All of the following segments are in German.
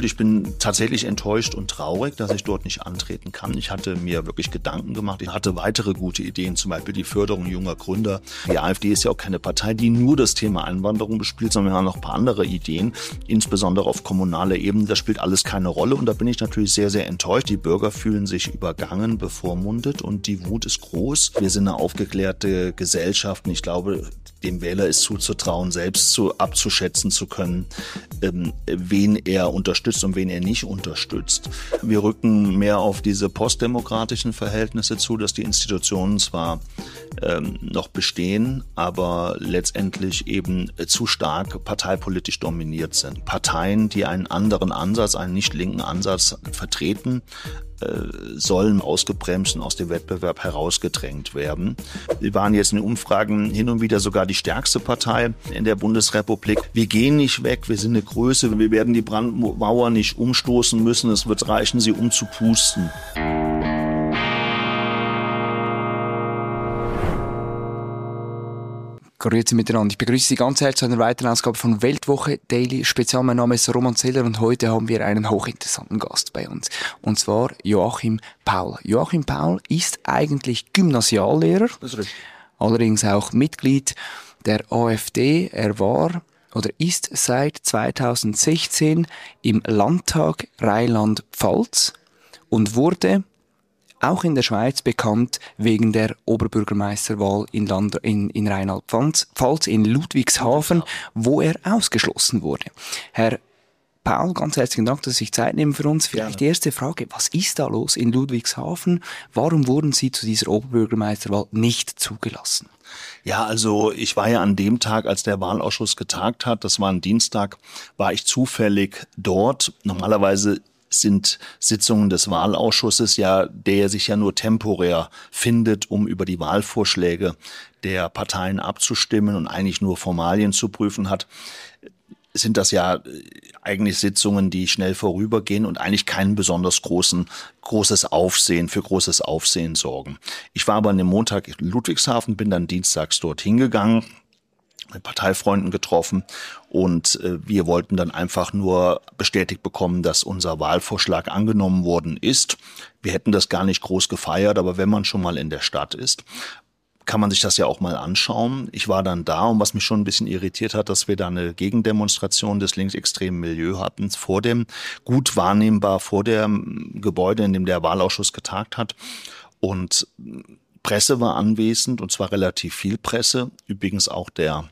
Ich bin tatsächlich enttäuscht und traurig, dass ich dort nicht antreten kann. Ich hatte mir wirklich Gedanken gemacht. Ich hatte weitere gute Ideen, zum Beispiel die Förderung junger Gründer. Die AfD ist ja auch keine Partei, die nur das Thema Einwanderung bespielt, sondern wir haben noch ein paar andere Ideen, insbesondere auf kommunaler Ebene. Das spielt alles keine Rolle und da bin ich natürlich sehr, sehr enttäuscht. Die Bürger fühlen sich übergangen, bevormundet und die Wut ist groß. Wir sind eine aufgeklärte Gesellschaft und ich glaube, dem Wähler ist zuzutrauen, selbst abzuschätzen zu können, wen er unterstützt und wen er nicht unterstützt. Wir rücken mehr auf diese postdemokratischen Verhältnisse zu, dass die Institutionen zwar noch bestehen, aber letztendlich eben zu stark parteipolitisch dominiert sind. Parteien, die einen anderen Ansatz, einen nicht linken Ansatz vertreten, sollen ausgebremst und aus dem Wettbewerb herausgedrängt werden. Wir waren jetzt in den Umfragen hin und wieder sogar die stärkste Partei in der Bundesrepublik. Wir gehen nicht weg, wir sind eine Größe, wir werden die Brandmauer nicht umstoßen müssen, es wird reichen, sie umzupusten. Grüezi miteinander. Ich begrüße Sie ganz herzlich zu einer weiteren Ausgabe von Weltwoche Daily Spezial. Mein Name ist Roman Zeller und heute haben wir einen hochinteressanten Gast bei uns. Und zwar Joachim Paul. Joachim Paul ist eigentlich Gymnasiallehrer, Das ist richtig. allerdings auch Mitglied der AfD. Er war oder ist seit 2016 im Landtag Rheinland-Pfalz und wurde auch in der Schweiz bekannt wegen der Oberbürgermeisterwahl in Rheinland-Pfalz, in Ludwigshafen, wo er ausgeschlossen wurde. Herr Paul, ganz herzlichen Dank, dass Sie sich Zeit nehmen für uns. Vielleicht die erste Frage, was ist da los in Ludwigshafen? Warum wurden Sie zu dieser Oberbürgermeisterwahl nicht zugelassen? Ja, also ich war ja an dem Tag, als der Wahlausschuss getagt hat, das war ein Dienstag, war ich zufällig dort. Normalerweise sind Sitzungen des Wahlausschusses ja, der sich ja nur temporär findet, um über die Wahlvorschläge der Parteien abzustimmen und eigentlich nur Formalien zu prüfen hat, sind das ja eigentlich Sitzungen, die schnell vorübergehen und eigentlich kein besonders großes Aufsehen sorgen. Ich war aber an dem Montag in Ludwigshafen, bin dann dienstags dort hingegangen, mit Parteifreunden getroffen und wir wollten dann einfach nur bestätigt bekommen, dass unser Wahlvorschlag angenommen worden ist. Wir hätten das gar nicht groß gefeiert, aber wenn man schon mal in der Stadt ist, kann man sich das ja auch mal anschauen. Ich war dann da und was mich schon ein bisschen irritiert hat, dass wir da eine Gegendemonstration des linksextremen Milieu hatten, gut wahrnehmbar vor dem Gebäude, in dem der Wahlausschuss getagt hat und Presse war anwesend und zwar relativ viel Presse, übrigens auch der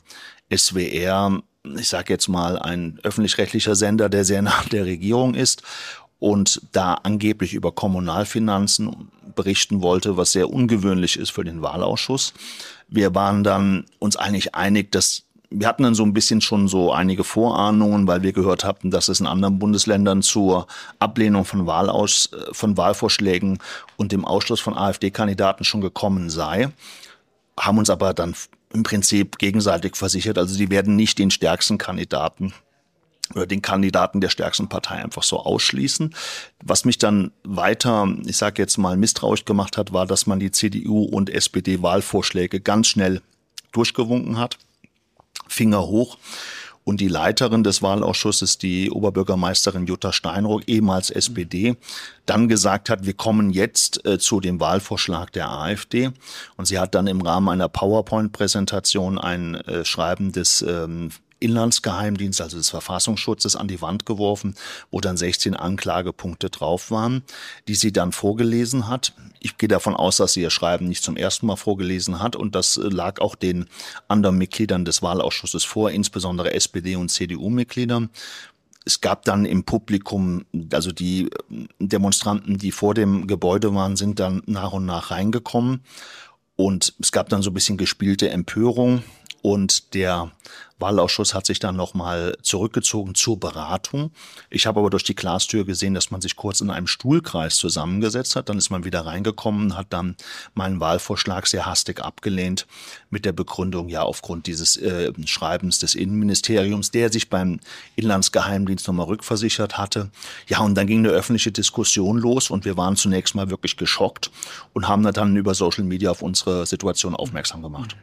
SWR, ich sage jetzt mal ein öffentlich-rechtlicher Sender, der sehr nah der Regierung ist und da angeblich über Kommunalfinanzen berichten wollte, was sehr ungewöhnlich ist für den Wahlausschuss. Wir waren dann uns eigentlich einig, dass wir hatten dann so ein bisschen schon so einige Vorahnungen, weil wir gehört hatten, dass es in anderen Bundesländern zur Ablehnung von Wahlvorschlägen und dem Ausschluss von AfD-Kandidaten schon gekommen sei, haben uns aber dann im Prinzip gegenseitig versichert, also die werden nicht den stärksten Kandidaten oder den Kandidaten der stärksten Partei einfach so ausschließen. Was mich dann weiter, ich sage jetzt mal, misstrauisch gemacht hat, war, dass man die CDU- und SPD-Wahlvorschläge ganz schnell durchgewunken hat. Finger hoch. Und die Leiterin des Wahlausschusses, die Oberbürgermeisterin Jutta Steinruck, ehemals SPD, dann gesagt hat, wir kommen jetzt zu dem Wahlvorschlag der AfD. Und sie hat dann im Rahmen einer PowerPoint-Präsentation ein Schreiben des Inlandsgeheimdienst, also des Verfassungsschutzes, an die Wand geworfen, wo dann 16 Anklagepunkte drauf waren, die sie dann vorgelesen hat. Ich gehe davon aus, dass sie ihr Schreiben nicht zum ersten Mal vorgelesen hat und das lag auch den anderen Mitgliedern des Wahlausschusses vor, insbesondere SPD- und CDU-Mitgliedern. Es gab dann im Publikum, also die Demonstranten, die vor dem Gebäude waren, sind dann nach und nach reingekommen und es gab dann so ein bisschen gespielte Empörung. Und der Wahlausschuss hat sich dann nochmal zurückgezogen zur Beratung. Ich habe aber durch die Glastür gesehen, dass man sich kurz in einem Stuhlkreis zusammengesetzt hat. Dann ist man wieder reingekommen, hat dann meinen Wahlvorschlag sehr hastig abgelehnt mit der Begründung, ja, aufgrund dieses Schreibens des Innenministeriums, der sich beim Inlandsgeheimdienst nochmal rückversichert hatte. Ja, und dann ging eine öffentliche Diskussion los und wir waren zunächst mal wirklich geschockt und haben dann über Social Media auf unsere Situation aufmerksam gemacht.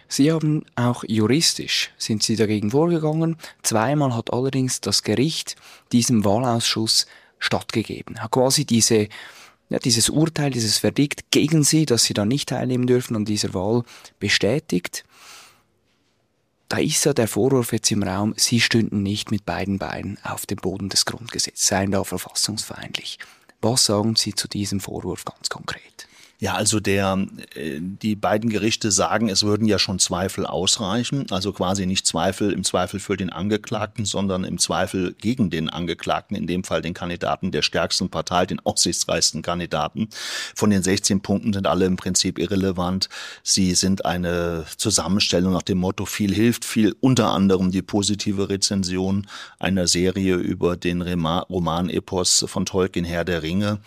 Sie haben auch juristisch, sind Sie dagegen vorgegangen. Zweimal hat allerdings das Gericht diesem Wahlausschuss stattgegeben. Hat quasi dieses Urteil, dieses Verdikt gegen Sie, dass Sie da nicht teilnehmen dürfen an dieser Wahl, bestätigt. Da ist ja der Vorwurf jetzt im Raum, Sie stünden nicht mit beiden Beinen auf dem Boden des Grundgesetzes, seien da verfassungsfeindlich. Was sagen Sie zu diesem Vorwurf ganz konkret? Ja, also die beiden Gerichte sagen, es würden ja schon Zweifel ausreichen, also quasi nicht im Zweifel für den Angeklagten, sondern im Zweifel gegen den Angeklagten, in dem Fall den Kandidaten der stärksten Partei, den aussichtsreichsten Kandidaten. Von den 16 Punkten sind alle im Prinzip irrelevant. Sie sind eine Zusammenstellung nach dem Motto, viel hilft viel, unter anderem die positive Rezension einer Serie über den Romanepos von Tolkien, Herr der Ringe.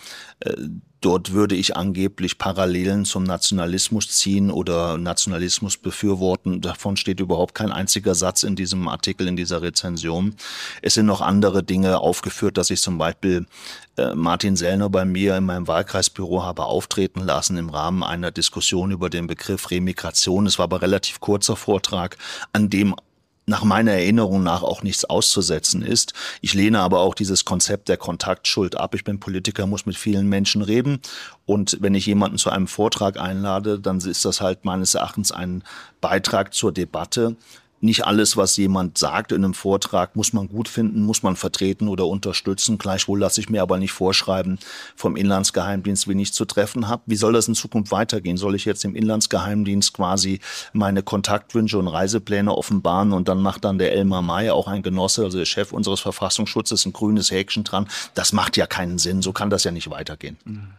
Dort würde ich angeblich Parallelen zum Nationalismus ziehen oder Nationalismus befürworten. Davon steht überhaupt kein einziger Satz in diesem Artikel, in dieser Rezension. Es sind noch andere Dinge aufgeführt, dass ich zum Beispiel Martin Sellner bei mir in meinem Wahlkreisbüro habe auftreten lassen im Rahmen einer Diskussion über den Begriff Remigration. Es war aber relativ kurzer Vortrag, an dem nach meiner Erinnerung nach auch nichts auszusetzen ist. Ich lehne aber auch dieses Konzept der Kontaktschuld ab. Ich bin Politiker, muss mit vielen Menschen reden. Und wenn ich jemanden zu einem Vortrag einlade, dann ist das halt meines Erachtens ein Beitrag zur Debatte. Nicht alles, was jemand sagt in einem Vortrag, muss man gut finden, muss man vertreten oder unterstützen. Gleichwohl lasse ich mir aber nicht vorschreiben vom Inlandsgeheimdienst, wen ich zu treffen habe. Wie soll das in Zukunft weitergehen? Soll ich jetzt im Inlandsgeheimdienst quasi meine Kontaktwünsche und Reisepläne offenbaren und dann macht dann der Elmar May, auch ein Genosse, also der Chef unseres Verfassungsschutzes, ein grünes Häkchen dran? Das macht ja keinen Sinn. So kann das ja nicht weitergehen.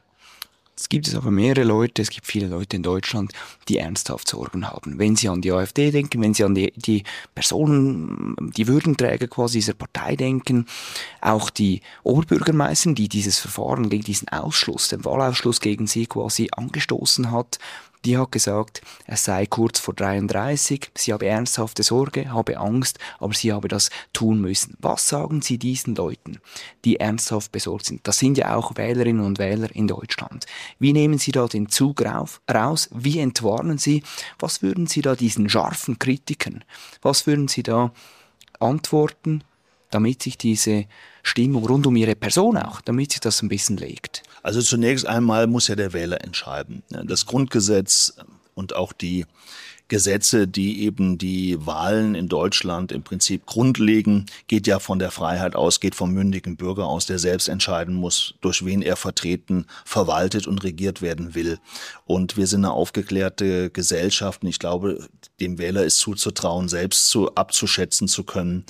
Es gibt aber mehrere Leute, es gibt viele Leute in Deutschland, die ernsthaft Sorgen haben. Wenn sie an die AfD denken, wenn sie an die Personen, die Würdenträger quasi dieser Partei denken, auch die Oberbürgermeisterin, die dieses Verfahren gegen diesen Ausschluss, den Wahlausschluss gegen sie quasi angestoßen hat, die hat gesagt, es sei kurz vor 33, sie habe ernsthafte Sorge, habe Angst, aber sie habe das tun müssen. Was sagen Sie diesen Leuten, die ernsthaft besorgt sind? Das sind ja auch Wählerinnen und Wähler in Deutschland. Wie nehmen Sie da den Zug raus? Wie entwarnen Sie? Was würden Sie da diesen scharfen Kritikern, was würden Sie da antworten, damit sich diese Stimmung rund um Ihre Person auch, damit sich das ein bisschen legt? Also zunächst einmal muss ja der Wähler entscheiden. Das Grundgesetz und auch die Gesetze, die eben die Wahlen in Deutschland im Prinzip grundlegen, geht ja von der Freiheit aus, geht vom mündigen Bürger aus, der selbst entscheiden muss, durch wen er vertreten, verwaltet und regiert werden will. Und wir sind eine aufgeklärte Gesellschaft und ich glaube, dem Wähler ist zuzutrauen, selbst abzuschätzen zu können,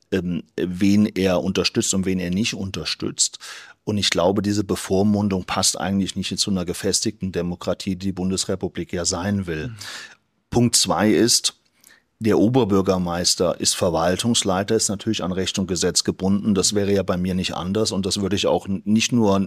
wen er unterstützt und wen er nicht unterstützt. Und ich glaube, diese Bevormundung passt eigentlich nicht zu einer gefestigten Demokratie, die die Bundesrepublik ja sein will. Punkt 2 ist, der Oberbürgermeister ist Verwaltungsleiter, ist natürlich an Recht und Gesetz gebunden. Das wäre ja bei mir nicht anders. Und das würde ich auch nicht nur,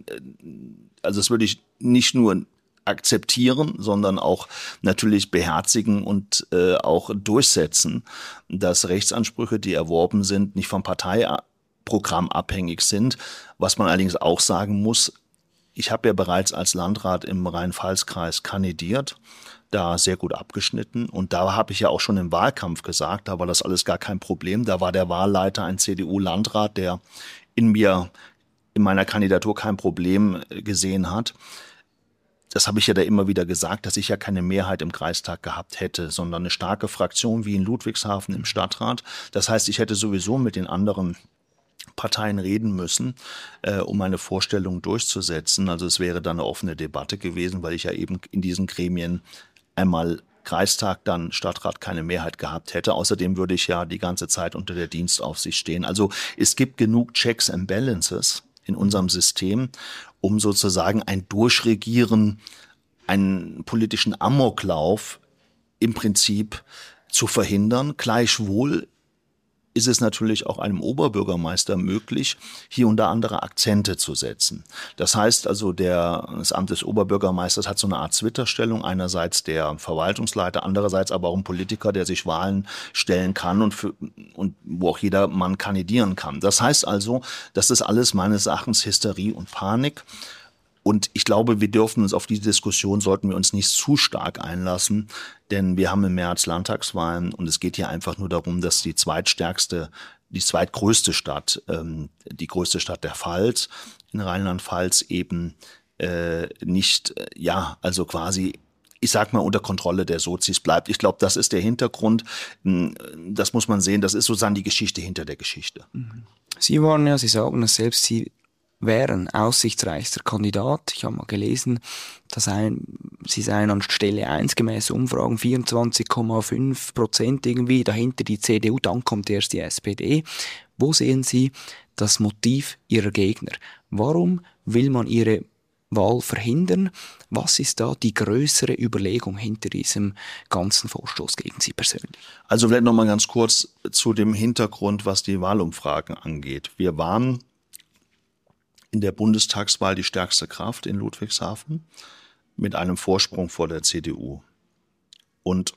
akzeptieren, sondern auch natürlich beherzigen und auch durchsetzen, dass Rechtsansprüche, die erworben sind, nicht vom Parteiprogramm abhängig sind. Was man allerdings auch sagen muss, ich habe ja bereits als Landrat im Rhein-Pfalz-Kreis kandidiert, da sehr gut abgeschnitten. Und da habe ich ja auch schon im Wahlkampf gesagt, da war das alles gar kein Problem. Da war der Wahlleiter ein CDU-Landrat, der in meiner Kandidatur kein Problem gesehen hat. Das habe ich ja da immer wieder gesagt, dass ich ja keine Mehrheit im Kreistag gehabt hätte, sondern eine starke Fraktion wie in Ludwigshafen im Stadtrat. Das heißt, ich hätte sowieso mit den anderen Parteien reden müssen, um meine Vorstellung durchzusetzen. Also es wäre dann eine offene Debatte gewesen, weil ich ja eben in diesen Gremien einmal Kreistag, dann Stadtrat keine Mehrheit gehabt hätte. Außerdem würde ich ja die ganze Zeit unter der Dienstaufsicht stehen. Also es gibt genug Checks and Balances in unserem System, um sozusagen ein Durchregieren, einen politischen Amoklauf im Prinzip zu verhindern. Gleichwohl ist es natürlich auch einem Oberbürgermeister möglich, hier und da andere Akzente zu setzen. Das heißt also, das Amt des Oberbürgermeisters hat so eine Art Zwitterstellung, einerseits der Verwaltungsleiter, andererseits aber auch ein Politiker, der sich Wahlen stellen kann und wo auch jeder Mann kandidieren kann. Das heißt also, das ist alles meines Erachtens Hysterie und Panik. Und ich glaube, wir dürfen uns auf die Diskussion, sollten wir uns nicht zu stark einlassen, denn wir haben im März Landtagswahlen und es geht hier einfach nur darum, dass die zweitgrößte Stadt, die größte Stadt der Pfalz, in Rheinland-Pfalz eben nicht, also quasi, ich sag mal, unter Kontrolle der Sozis bleibt. Ich glaube, das ist der Hintergrund. Das muss man sehen. Das ist sozusagen die Geschichte hinter der Geschichte. Sie sagen es selbst, Sie wären aussichtsreichster Kandidat. Ich habe mal gelesen, Sie seien an Stelle 1 gemäß Umfragen 24,5% irgendwie, dahinter die CDU, dann kommt erst die SPD. Wo sehen Sie das Motiv Ihrer Gegner? Warum will man Ihre Wahl verhindern? Was ist da die größere Überlegung hinter diesem ganzen Vorstoß gegen Sie persönlich? Also vielleicht noch mal ganz kurz zu dem Hintergrund, was die Wahlumfragen angeht. Wir waren in der Bundestagswahl die stärkste Kraft in Ludwigshafen mit einem Vorsprung vor der CDU. Und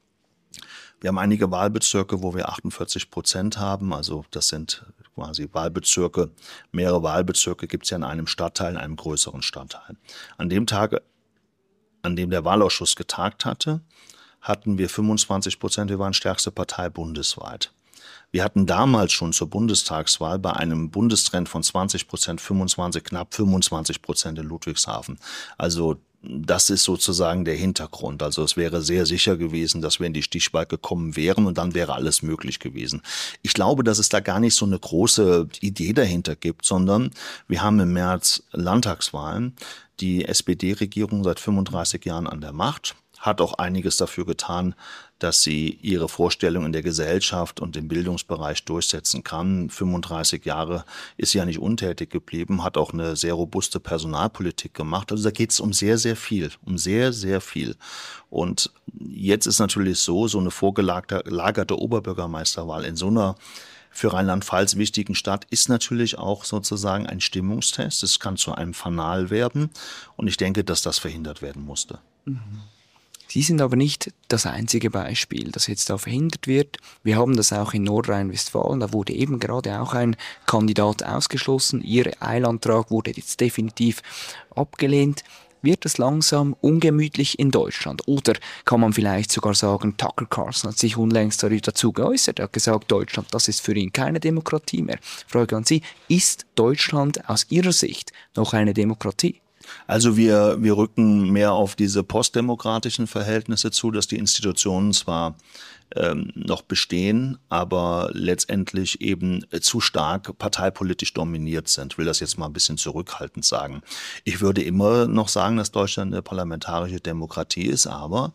wir haben einige Wahlbezirke, wo wir 48% haben. Also das sind quasi Wahlbezirke. Mehrere Wahlbezirke gibt es ja in einem Stadtteil, in einem größeren Stadtteil. An dem Tag, an dem der Wahlausschuss getagt hatte, hatten wir 25%. Wir waren stärkste Partei bundesweit. Wir hatten damals schon zur Bundestagswahl bei einem Bundestrend von 20%, 25, knapp 25% in Ludwigshafen. Also das ist sozusagen der Hintergrund. Also es wäre sehr sicher gewesen, dass wir in die Stichwahl gekommen wären und dann wäre alles möglich gewesen. Ich glaube, dass es da gar nicht so eine große Idee dahinter gibt, sondern wir haben im März Landtagswahlen, die SPD-Regierung seit 35 Jahren an der Macht, hat auch einiges dafür getan, dass sie ihre Vorstellungen in der Gesellschaft und im Bildungsbereich durchsetzen kann. 35 Jahre ist sie ja nicht untätig geblieben, hat auch eine sehr robuste Personalpolitik gemacht. Also da geht es um sehr, sehr viel, um sehr, sehr viel. Und jetzt ist natürlich so eine vorgelagerte Oberbürgermeisterwahl in so einer für Rheinland-Pfalz wichtigen Stadt ist natürlich auch sozusagen ein Stimmungstest. Es kann zu einem Fanal werden und ich denke, dass das verhindert werden musste. Sie sind aber nicht das einzige Beispiel, das jetzt da verhindert wird. Wir haben das auch in Nordrhein-Westfalen. Da wurde eben gerade auch ein Kandidat ausgeschlossen. Ihr Eilantrag wurde jetzt definitiv abgelehnt. Wird es langsam ungemütlich in Deutschland? Oder kann man vielleicht sogar sagen, Tucker Carlson hat sich unlängst dazu geäußert. Er hat gesagt, Deutschland, das ist für ihn keine Demokratie mehr. Frage an Sie, ist Deutschland aus Ihrer Sicht noch eine Demokratie? Also wir rücken mehr auf diese postdemokratischen Verhältnisse zu, dass die Institutionen zwar noch bestehen, aber letztendlich eben zu stark parteipolitisch dominiert sind. Ich will das jetzt mal ein bisschen zurückhaltend sagen. Ich würde immer noch sagen, dass Deutschland eine parlamentarische Demokratie ist, aber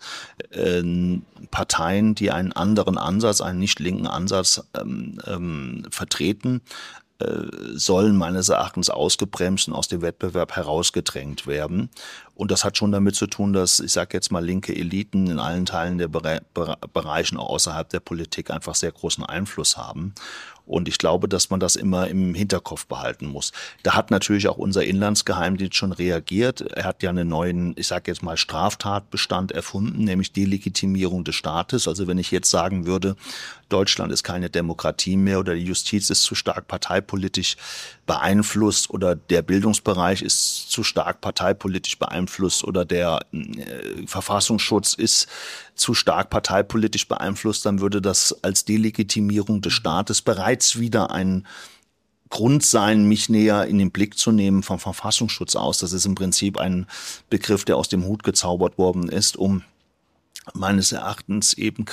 Parteien, die einen anderen Ansatz, einen nicht linken Ansatz vertreten, sollen meines Erachtens ausgebremst und aus dem Wettbewerb herausgedrängt werden. Und das hat schon damit zu tun, dass, ich sage jetzt mal, linke Eliten in allen Teilen der Bereichen, auch außerhalb der Politik, einfach sehr großen Einfluss haben. Und ich glaube, dass man das immer im Hinterkopf behalten muss. Da hat natürlich auch unser Inlandsgeheimdienst schon reagiert. Er hat ja einen neuen, ich sage jetzt mal, Straftatbestand erfunden, nämlich Delegitimierung des Staates. Also wenn ich jetzt sagen würde, Deutschland ist keine Demokratie mehr oder die Justiz ist zu stark parteipolitisch beeinflusst oder der Bildungsbereich ist zu stark parteipolitisch beeinflusst oder der Verfassungsschutz ist zu stark parteipolitisch beeinflusst, dann würde das als Delegitimierung des Staates bereits wieder ein Grund sein, mich näher in den Blick zu nehmen vom Verfassungsschutz aus. Das ist im Prinzip ein Begriff, der aus dem Hut gezaubert worden ist, um meines Erachtens eben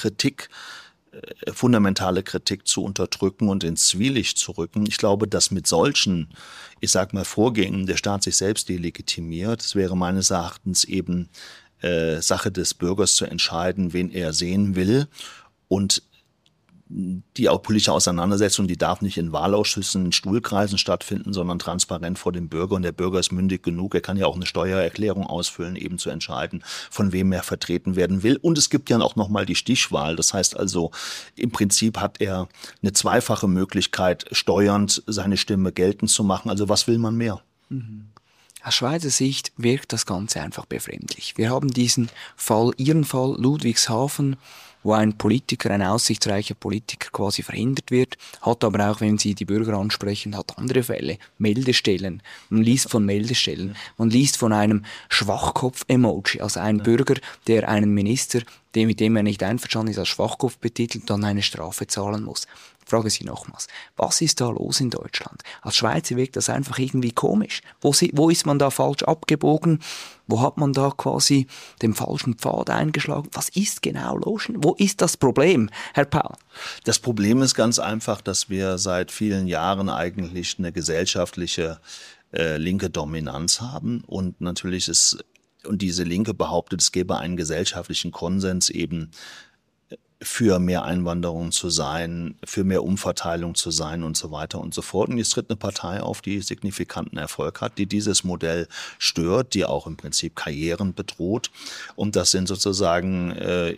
fundamentale Kritik zu unterdrücken und ins Zwielicht zu rücken. Ich glaube, dass mit solchen, ich sag mal, Vorgängen der Staat sich selbst delegitimiert. Es wäre meines Erachtens eben Sache des Bürgers zu entscheiden, wen er sehen will. Und die auch politische Auseinandersetzung, die darf nicht in Wahlausschüssen, in Stuhlkreisen stattfinden, sondern transparent vor dem Bürger. Und der Bürger ist mündig genug. Er kann ja auch eine Steuererklärung ausfüllen, eben zu entscheiden, von wem er vertreten werden will. Und es gibt ja auch nochmal die Stichwahl. Das heißt also, im Prinzip hat er eine zweifache Möglichkeit, steuernd seine Stimme geltend zu machen. Also was will man mehr? Aus Schweizer Sicht wirkt das Ganze einfach befremdlich. Wir haben diesen Fall, Ihren Fall, Ludwigshafen. wo ein Politiker, ein aussichtsreicher Politiker quasi verhindert wird, hat aber auch, wenn Sie die Bürger ansprechen, hat andere Fälle. Meldestellen. Man liest von Meldestellen. Man liest von einem Schwachkopf-Emoji. Also ein Bürger, der einen Minister, mit dem er nicht einverstanden ist, als Schwachkopf betitelt, dann eine Strafe zahlen muss. Ich frage Sie nochmals, was ist da los in Deutschland? Als Schweizer wirkt das einfach irgendwie komisch. Wo ist man da falsch abgebogen? Wo hat man da quasi den falschen Pfad eingeschlagen? Was ist genau los? Wo ist das Problem, Herr Paul? Das Problem ist ganz einfach, dass wir seit vielen Jahren eigentlich eine gesellschaftliche linke Dominanz haben. Und natürlich und diese Linke behauptet, es gäbe einen gesellschaftlichen Konsens eben für mehr Einwanderung zu sein, für mehr Umverteilung zu sein und so weiter und so fort. Und jetzt tritt eine Partei auf, die signifikanten Erfolg hat, die dieses Modell stört, die auch im Prinzip Karrieren bedroht. Und das sind sozusagen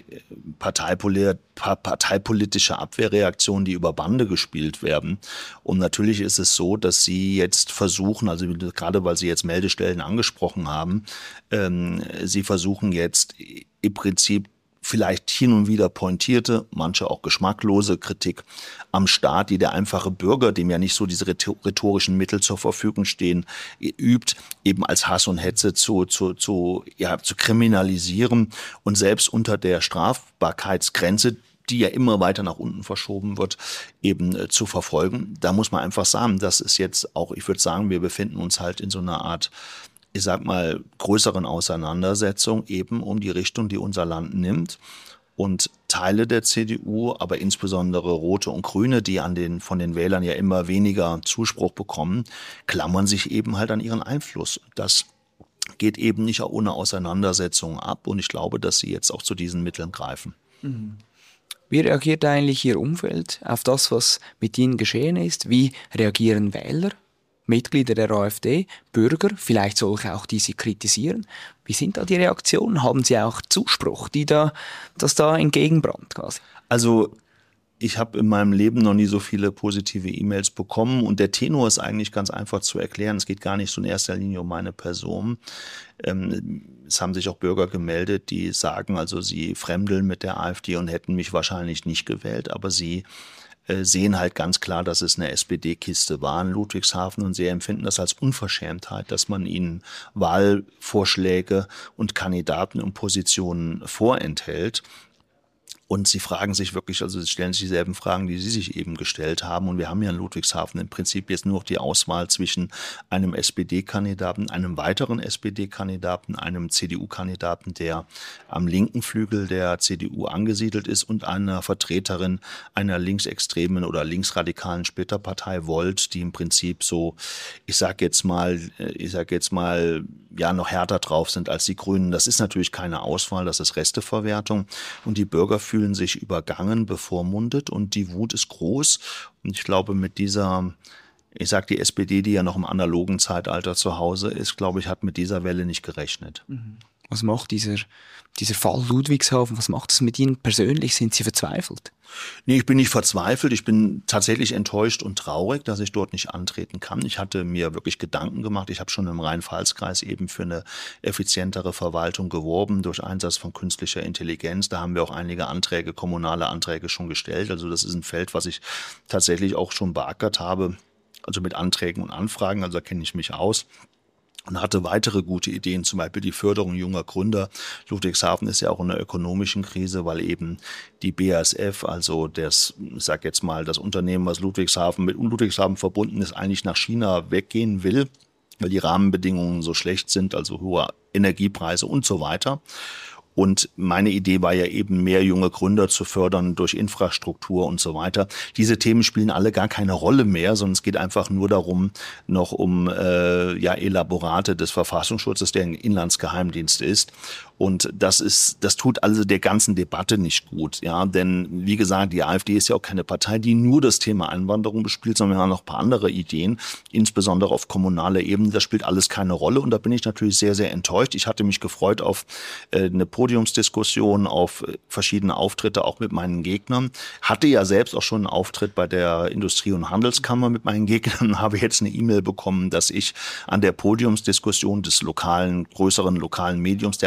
parteipolitische Abwehrreaktionen, die über Bande gespielt werden. Und natürlich ist es so, dass Sie jetzt versuchen, also gerade weil Sie jetzt Meldestellen angesprochen haben, Sie versuchen jetzt im Prinzip vielleicht hin und wieder pointierte, manche auch geschmacklose Kritik am Staat, die der einfache Bürger, dem ja nicht so diese rhetorischen Mittel zur Verfügung stehen, übt, eben als Hass und Hetze zu kriminalisieren und selbst unter der Strafbarkeitsgrenze, die ja immer weiter nach unten verschoben wird, eben zu verfolgen. Da muss man einfach sagen, das ist jetzt auch, ich würde sagen, wir befinden uns halt in so einer Art, ich sag mal, größeren Auseinandersetzung eben um die Richtung, die unser Land nimmt. Und Teile der CDU, aber insbesondere Rote und Grüne, die von den Wählern ja immer weniger Zuspruch bekommen, klammern sich eben halt an ihren Einfluss. Das geht eben nicht ohne Auseinandersetzung ab. Und ich glaube, dass sie jetzt auch zu diesen Mitteln greifen. Wie reagiert eigentlich Ihr Umfeld auf das, was mit Ihnen geschehen ist? Wie reagieren Wähler? Mitglieder der AfD, Bürger, vielleicht solche auch, die Sie kritisieren. Wie sind da die Reaktionen? Haben Sie auch Zuspruch, das da entgegenbrannt quasi? Also ich habe in meinem Leben noch nie so viele positive E-Mails bekommen und der Tenor ist eigentlich ganz einfach zu erklären. Es geht gar nicht so in erster Linie um meine Person. Es haben sich auch Bürger gemeldet, die sagen, also sie fremdeln mit der AfD und hätten mich wahrscheinlich nicht gewählt, aber sie sehen halt ganz klar, dass es eine SPD-Kiste war in Ludwigshafen und sie empfinden das als Unverschämtheit, dass man ihnen Wahlvorschläge und Kandidaten und Positionen vorenthält. Und sie fragen sich wirklich, also sie stellen sich dieselben Fragen, die Sie sich eben gestellt haben. Und wir haben ja in Ludwigshafen im Prinzip jetzt nur noch die Auswahl zwischen einem SPD-Kandidaten, einem weiteren SPD-Kandidaten, einem CDU-Kandidaten, der am linken Flügel der CDU angesiedelt ist und einer Vertreterin einer linksextremen oder linksradikalen Splitterpartei Volt, die im Prinzip so, ich sag jetzt mal, ja, noch härter drauf sind als die Grünen. Das ist natürlich keine Auswahl, das ist Resteverwertung. Und die Bürger fühlen sich übergangen, bevormundet und die Wut ist groß. Und ich glaube, mit dieser, ich sag die SPD, die ja noch im analogen Zeitalter zu Hause ist, glaube ich, hat mit dieser Welle nicht gerechnet. Was macht dieser Fall Ludwigshafen, was macht es mit Ihnen persönlich? Sind Sie verzweifelt? Nee, ich bin nicht verzweifelt. Ich bin tatsächlich enttäuscht und traurig, dass ich dort nicht antreten kann. Ich hatte mir wirklich Gedanken gemacht. Ich habe schon im Rhein-Pfalz-Kreis eben für eine effizientere Verwaltung geworben durch Einsatz von künstlicher Intelligenz. Da haben wir auch einige Anträge, kommunale Anträge schon gestellt. Also das ist ein Feld, was ich tatsächlich auch schon beackert habe. Also mit Anträgen und Anfragen. Also da kenne ich mich aus. Und hatte weitere gute Ideen, zum Beispiel die Förderung junger Gründer. Ludwigshafen ist ja auch in einer ökonomischen Krise, weil eben die BASF, also das Unternehmen, was mit Ludwigshafen verbunden ist, eigentlich nach China weggehen will, weil die Rahmenbedingungen so schlecht sind, also hohe Energiepreise und so weiter. Und meine Idee war ja eben, mehr junge Gründer zu fördern durch Infrastruktur und so weiter. Diese Themen spielen alle gar keine Rolle mehr, sondern es geht einfach nur darum, noch um Elaborate des Verfassungsschutzes, der ein Inlandsgeheimdienst ist. Und das tut also der ganzen Debatte nicht gut, ja, denn wie gesagt, die AfD ist ja auch keine Partei, die nur das Thema Einwanderung bespielt, sondern wir haben noch ein paar andere Ideen, insbesondere auf kommunaler Ebene. Das spielt alles keine Rolle und da bin ich natürlich sehr, sehr enttäuscht. Ich hatte mich gefreut auf eine Podiumsdiskussion, auf verschiedene Auftritte auch mit meinen Gegnern. Hatte ja selbst auch schon einen Auftritt bei der Industrie- und Handelskammer mit meinen Gegnern, habe jetzt eine E-Mail bekommen, dass ich an der Podiumsdiskussion des größeren lokalen Mediums der Rheinpfalz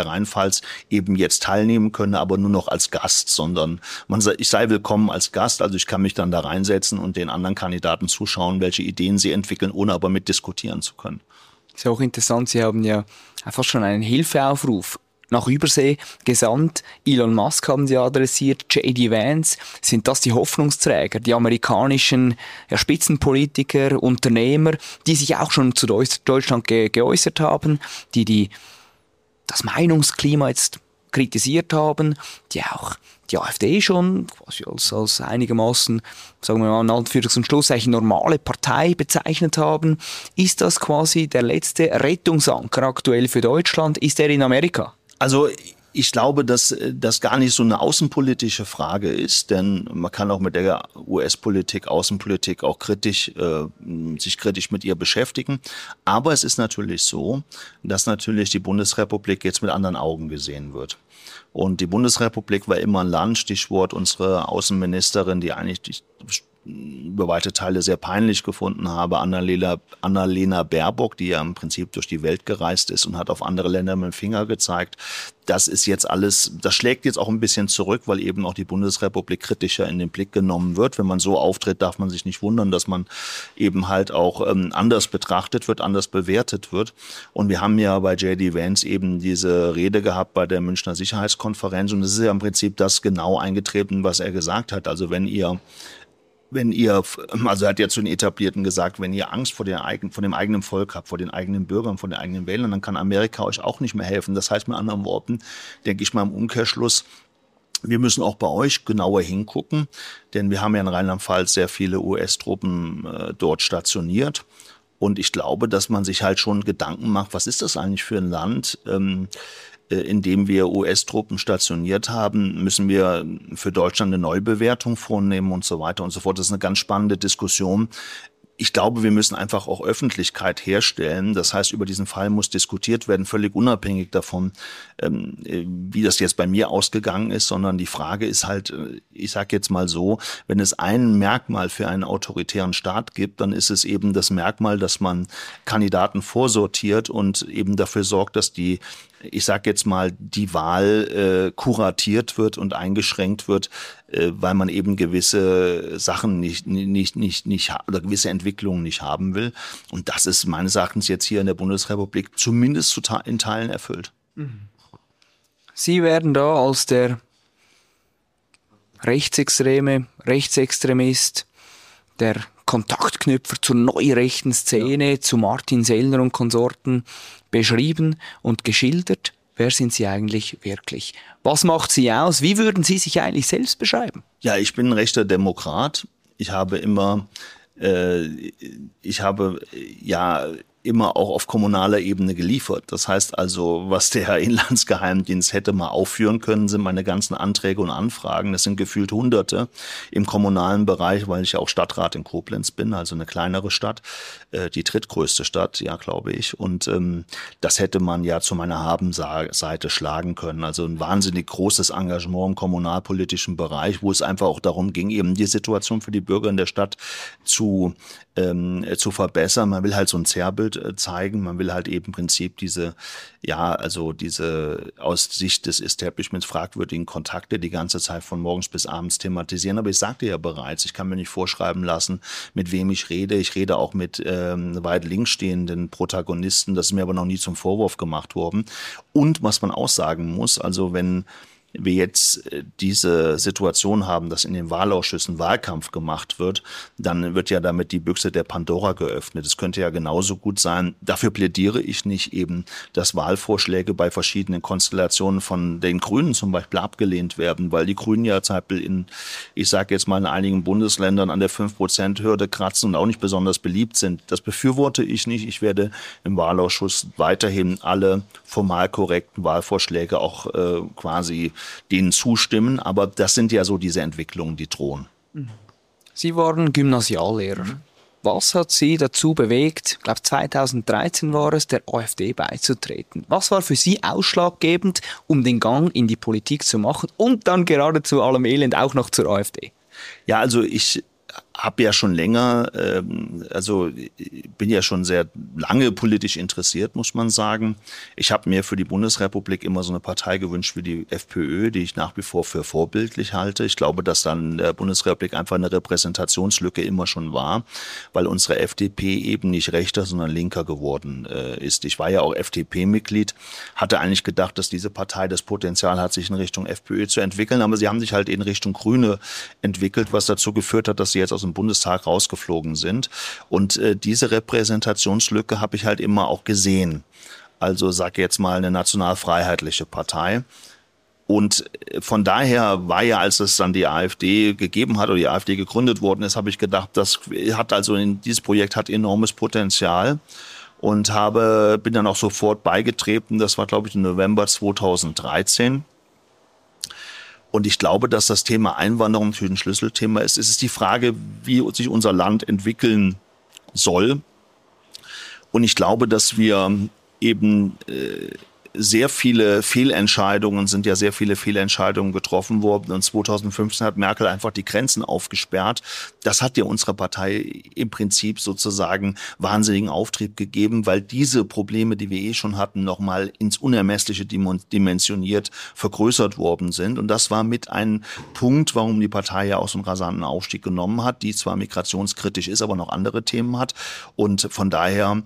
Rheinland-Pfalz eben jetzt teilnehmen könne, aber nur noch als Gast, sondern ich sei willkommen als Gast, also ich kann mich dann da reinsetzen und den anderen Kandidaten zuschauen, welche Ideen sie entwickeln, ohne aber mitdiskutieren zu können. Ist auch interessant, Sie haben ja fast schon einen Hilfeaufruf nach Übersee gesandt. Elon Musk haben Sie adressiert, J.D. Vance. Sind das die Hoffnungsträger, die amerikanischen Spitzenpolitiker, Unternehmer, die sich auch schon zu Deutschland geäußert haben, die das Meinungsklima jetzt kritisiert haben, die auch die AfD schon quasi als einigermaßen, sagen wir mal in Anführungs- und Schlusszeichen, normale Partei bezeichnet haben? Ist das quasi der letzte Rettungsanker aktuell für Deutschland? Ist er in Amerika? Also ich glaube, dass das gar nicht so eine außenpolitische Frage ist, denn man kann auch mit der US-Politik, Außenpolitik auch sich kritisch mit ihr beschäftigen. Aber es ist natürlich so, dass natürlich die Bundesrepublik jetzt mit anderen Augen gesehen wird. Und die Bundesrepublik war immer ein Land, Stichwort unsere Außenministerin, die eigentlich über weite Teile sehr peinlich gefunden habe, Annalena Baerbock, die ja im Prinzip durch die Welt gereist ist und hat auf andere Länder mit dem Finger gezeigt. Das ist jetzt alles, das schlägt jetzt auch ein bisschen zurück, weil eben auch die Bundesrepublik kritischer in den Blick genommen wird. Wenn man so auftritt, darf man sich nicht wundern, dass man eben halt auch anders betrachtet wird, anders bewertet wird. Und wir haben ja bei J.D. Vance eben diese Rede gehabt bei der Münchner Sicherheitskonferenz und es ist ja im Prinzip das genau eingetreten, was er gesagt hat. Also also er hat ja zu den Etablierten gesagt, wenn ihr Angst vor dem eigenen Volk habt, vor den eigenen Bürgern, vor den eigenen Wählern, dann kann Amerika euch auch nicht mehr helfen. Das heißt mit anderen Worten, denke ich mal im Umkehrschluss, wir müssen auch bei euch genauer hingucken, denn wir haben ja in Rheinland-Pfalz sehr viele US-Truppen dort stationiert. Und ich glaube, dass man sich halt schon Gedanken macht, was ist das eigentlich für ein Land, in dem wir US-Truppen stationiert haben, müssen wir für Deutschland eine Neubewertung vornehmen und so weiter und so fort. Das ist eine ganz spannende Diskussion. Ich glaube, wir müssen einfach auch Öffentlichkeit herstellen. Das heißt, über diesen Fall muss diskutiert werden, völlig unabhängig davon, wie das jetzt bei mir ausgegangen ist, sondern die Frage ist halt, ich sage jetzt mal so, wenn es ein Merkmal für einen autoritären Staat gibt, dann ist es eben das Merkmal, dass man Kandidaten vorsortiert und eben dafür sorgt, dass die Wahl kuratiert wird und eingeschränkt wird, weil man eben gewisse Sachen nicht oder gewisse Entwicklungen nicht haben will. Und das ist meines Erachtens jetzt hier in der Bundesrepublik zumindest in Teilen erfüllt. Sie werden da als der Rechtsextremist, der Kontaktknüpfer zur neurechten Szene, zu Martin Sellner und Konsorten beschrieben und geschildert. Wer sind Sie eigentlich wirklich? Was macht Sie aus? Wie würden Sie sich eigentlich selbst beschreiben? Ja, ich bin ein rechter Demokrat. Ich habe immer auch auf kommunaler Ebene geliefert. Das heißt also, was der Inlandsgeheimdienst hätte mal aufführen können, sind meine ganzen Anträge und Anfragen. Das sind gefühlt Hunderte im kommunalen Bereich, weil ich ja auch Stadtrat in Koblenz bin, also eine kleinere Stadt, die drittgrößte Stadt, ja, glaube ich. Und das hätte man ja zu meiner Habenseite schlagen können. Also ein wahnsinnig großes Engagement im kommunalpolitischen Bereich, wo es einfach auch darum ging, eben die Situation für die Bürger in der Stadt zu verbessern. Man will halt so ein Zerrbild zeigen. Man will halt eben im Prinzip diese aus Sicht des Establishments fragwürdigen Kontakte die ganze Zeit von morgens bis abends thematisieren. Aber ich sagte ja bereits, ich kann mir nicht vorschreiben lassen, mit wem ich rede. Ich rede auch mit weit links stehenden Protagonisten. Das ist mir aber noch nie zum Vorwurf gemacht worden. Und was man auch sagen muss, also wenn wir jetzt diese Situation haben, dass in den Wahlausschüssen Wahlkampf gemacht wird, dann wird ja damit die Büchse der Pandora geöffnet. Es könnte ja genauso gut sein, dafür plädiere ich nicht eben, dass Wahlvorschläge bei verschiedenen Konstellationen von den Grünen zum Beispiel abgelehnt werden, weil die Grünen ja zum Beispiel in einigen Bundesländern an der 5%-Hürde kratzen und auch nicht besonders beliebt sind. Das befürworte ich nicht. Ich werde im Wahlausschuss weiterhin alle formal korrekten Wahlvorschläge auch quasi denen zustimmen, aber das sind ja so diese Entwicklungen, die drohen. Sie waren Gymnasiallehrer. Was hat Sie dazu bewegt, ich glaube 2013 war es, der AfD beizutreten? Was war für Sie ausschlaggebend, um den Gang in die Politik zu machen und dann gerade zu allem Elend auch noch zur AfD? Ja, also ich habe ja schon länger, also bin ja schon sehr lange politisch interessiert, muss man sagen. Ich habe mir für die Bundesrepublik immer so eine Partei gewünscht wie die FPÖ, die ich nach wie vor für vorbildlich halte. Ich glaube, dass dann in der Bundesrepublik einfach eine Repräsentationslücke immer schon war, weil unsere FDP eben nicht rechter, sondern linker geworden ist. Ich war ja auch FDP-Mitglied, hatte eigentlich gedacht, dass diese Partei das Potenzial hat, sich in Richtung FPÖ zu entwickeln, aber sie haben sich halt in Richtung Grüne entwickelt, was dazu geführt hat, dass sie jetzt aus dem Bundestag rausgeflogen sind. Und diese Repräsentationslücke habe ich halt immer auch gesehen. Also sag jetzt mal eine nationalfreiheitliche Partei. Und von daher war ja, als es dann die AfD gegeben hat oder die AfD gegründet worden ist, habe ich gedacht, dieses Projekt hat enormes Potenzial. Und bin dann auch sofort beigetreten. Das war, glaube ich, im November 2013. Und ich glaube, dass das Thema Einwanderung natürlich ein Schlüsselthema ist. Es ist die Frage, wie sich unser Land entwickeln soll. Und ich glaube, dass wir eben sehr viele Fehlentscheidungen getroffen worden. Und 2015 hat Merkel einfach die Grenzen aufgesperrt. Das hat ja unserer Partei im Prinzip sozusagen wahnsinnigen Auftrieb gegeben, weil diese Probleme, die wir schon hatten, nochmal ins Unermessliche dimensioniert vergrößert worden sind. Und das war mit ein Punkt, warum die Partei ja auch so einen rasanten Aufstieg genommen hat, die zwar migrationskritisch ist, aber noch andere Themen hat. Und von daher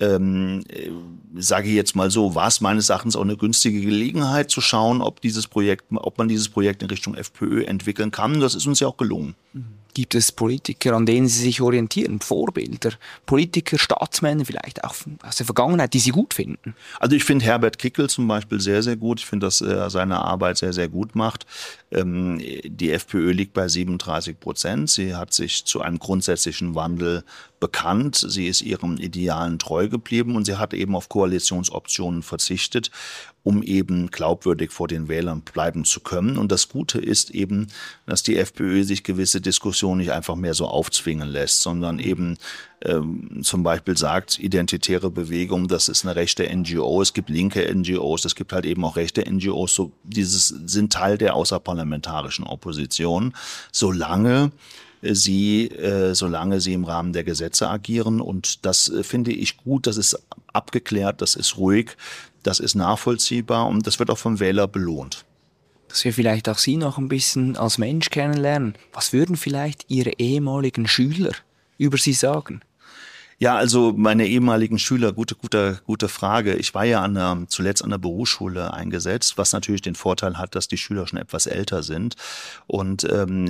sage ich jetzt mal so, war es meines Erachtens auch eine günstige Gelegenheit zu schauen, ob man dieses Projekt in Richtung FPÖ entwickeln kann. Das ist uns ja auch gelungen. Gibt es Politiker, an denen Sie sich orientieren, Vorbilder, Politiker, Staatsmänner vielleicht auch aus der Vergangenheit, die Sie gut finden? Also ich finde Herbert Kickl zum Beispiel sehr, sehr gut. Ich finde, dass er seine Arbeit sehr, sehr gut macht. Die FPÖ liegt bei 37%. Sie hat sich zu einem grundsätzlichen Wandel bekannt. Sie ist ihrem Idealen treu geblieben und sie hat eben auf Koalitionsoptionen verzichtet, um eben glaubwürdig vor den Wählern bleiben zu können. Und das Gute ist eben, dass die FPÖ sich gewisse Diskussionen nicht einfach mehr so aufzwingen lässt, sondern eben zum Beispiel sagt, identitäre Bewegung, das ist eine rechte NGO, es gibt linke NGOs, es gibt halt eben auch rechte NGOs, so sind Teil der außerparlamentarischen Opposition, solange sie im Rahmen der Gesetze agieren. Und das finde ich gut, das ist abgeklärt, das ist ruhig, das ist nachvollziehbar und das wird auch vom Wähler belohnt. Dass wir vielleicht auch Sie noch ein bisschen als Mensch kennenlernen. Was würden vielleicht Ihre ehemaligen Schüler über Sie sagen? Ja, also meine ehemaligen Schüler, gute Frage. Ich war ja zuletzt an der Berufsschule eingesetzt, was natürlich den Vorteil hat, dass die Schüler schon etwas älter sind. Und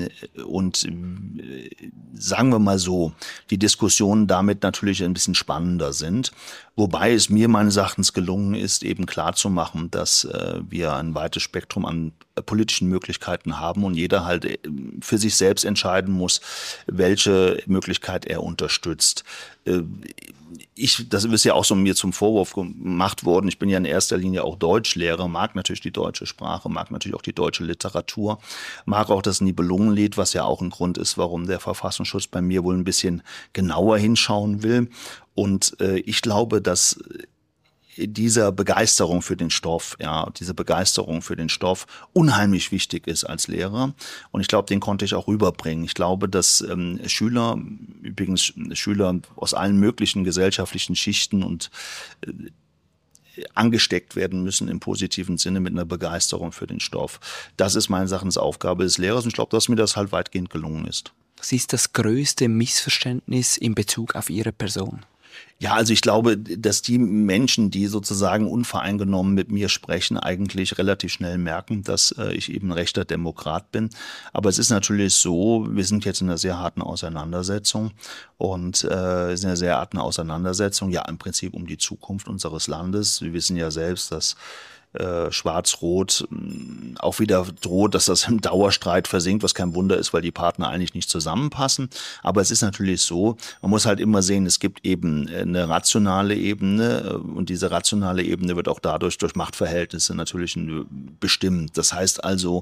sagen wir mal so, die Diskussionen damit natürlich ein bisschen spannender sind. Wobei es mir meines Erachtens gelungen ist, eben klarzumachen, dass wir ein weites Spektrum an politischen Möglichkeiten haben und jeder halt für sich selbst entscheiden muss, welche Möglichkeit er unterstützt. Das ist ja auch so mir zum Vorwurf gemacht worden. Ich bin ja in erster Linie auch Deutschlehrer, mag natürlich die deutsche Sprache, mag natürlich auch die deutsche Literatur, mag auch das Nibelungenlied, was ja auch ein Grund ist, warum der Verfassungsschutz bei mir wohl ein bisschen genauer hinschauen will. Und ich glaube, dass dieser Begeisterung für den Stoff, unheimlich wichtig ist als Lehrer. Und ich glaube, den konnte ich auch rüberbringen. Ich glaube, dass Schüler aus allen möglichen gesellschaftlichen Schichten und angesteckt werden müssen im positiven Sinne mit einer Begeisterung für den Stoff. Das ist meines Erachtens Aufgabe des Lehrers und ich glaube, dass mir das halt weitgehend gelungen ist. Was ist das größte Missverständnis in Bezug auf Ihre Person? Ja, also ich glaube, dass die Menschen, die sozusagen unvoreingenommen mit mir sprechen, eigentlich relativ schnell merken, dass ich eben ein rechter Demokrat bin. Aber es ist natürlich so, wir sind jetzt in einer sehr harten Auseinandersetzung ja im Prinzip um die Zukunft unseres Landes. Wir wissen ja selbst, dass Schwarz-Rot auch wieder droht, dass das im Dauerstreit versinkt, was kein Wunder ist, weil die Partner eigentlich nicht zusammenpassen. Aber es ist natürlich so, man muss halt immer sehen, es gibt eben eine rationale Ebene und diese rationale Ebene wird auch dadurch durch Machtverhältnisse natürlich bestimmt. Das heißt also,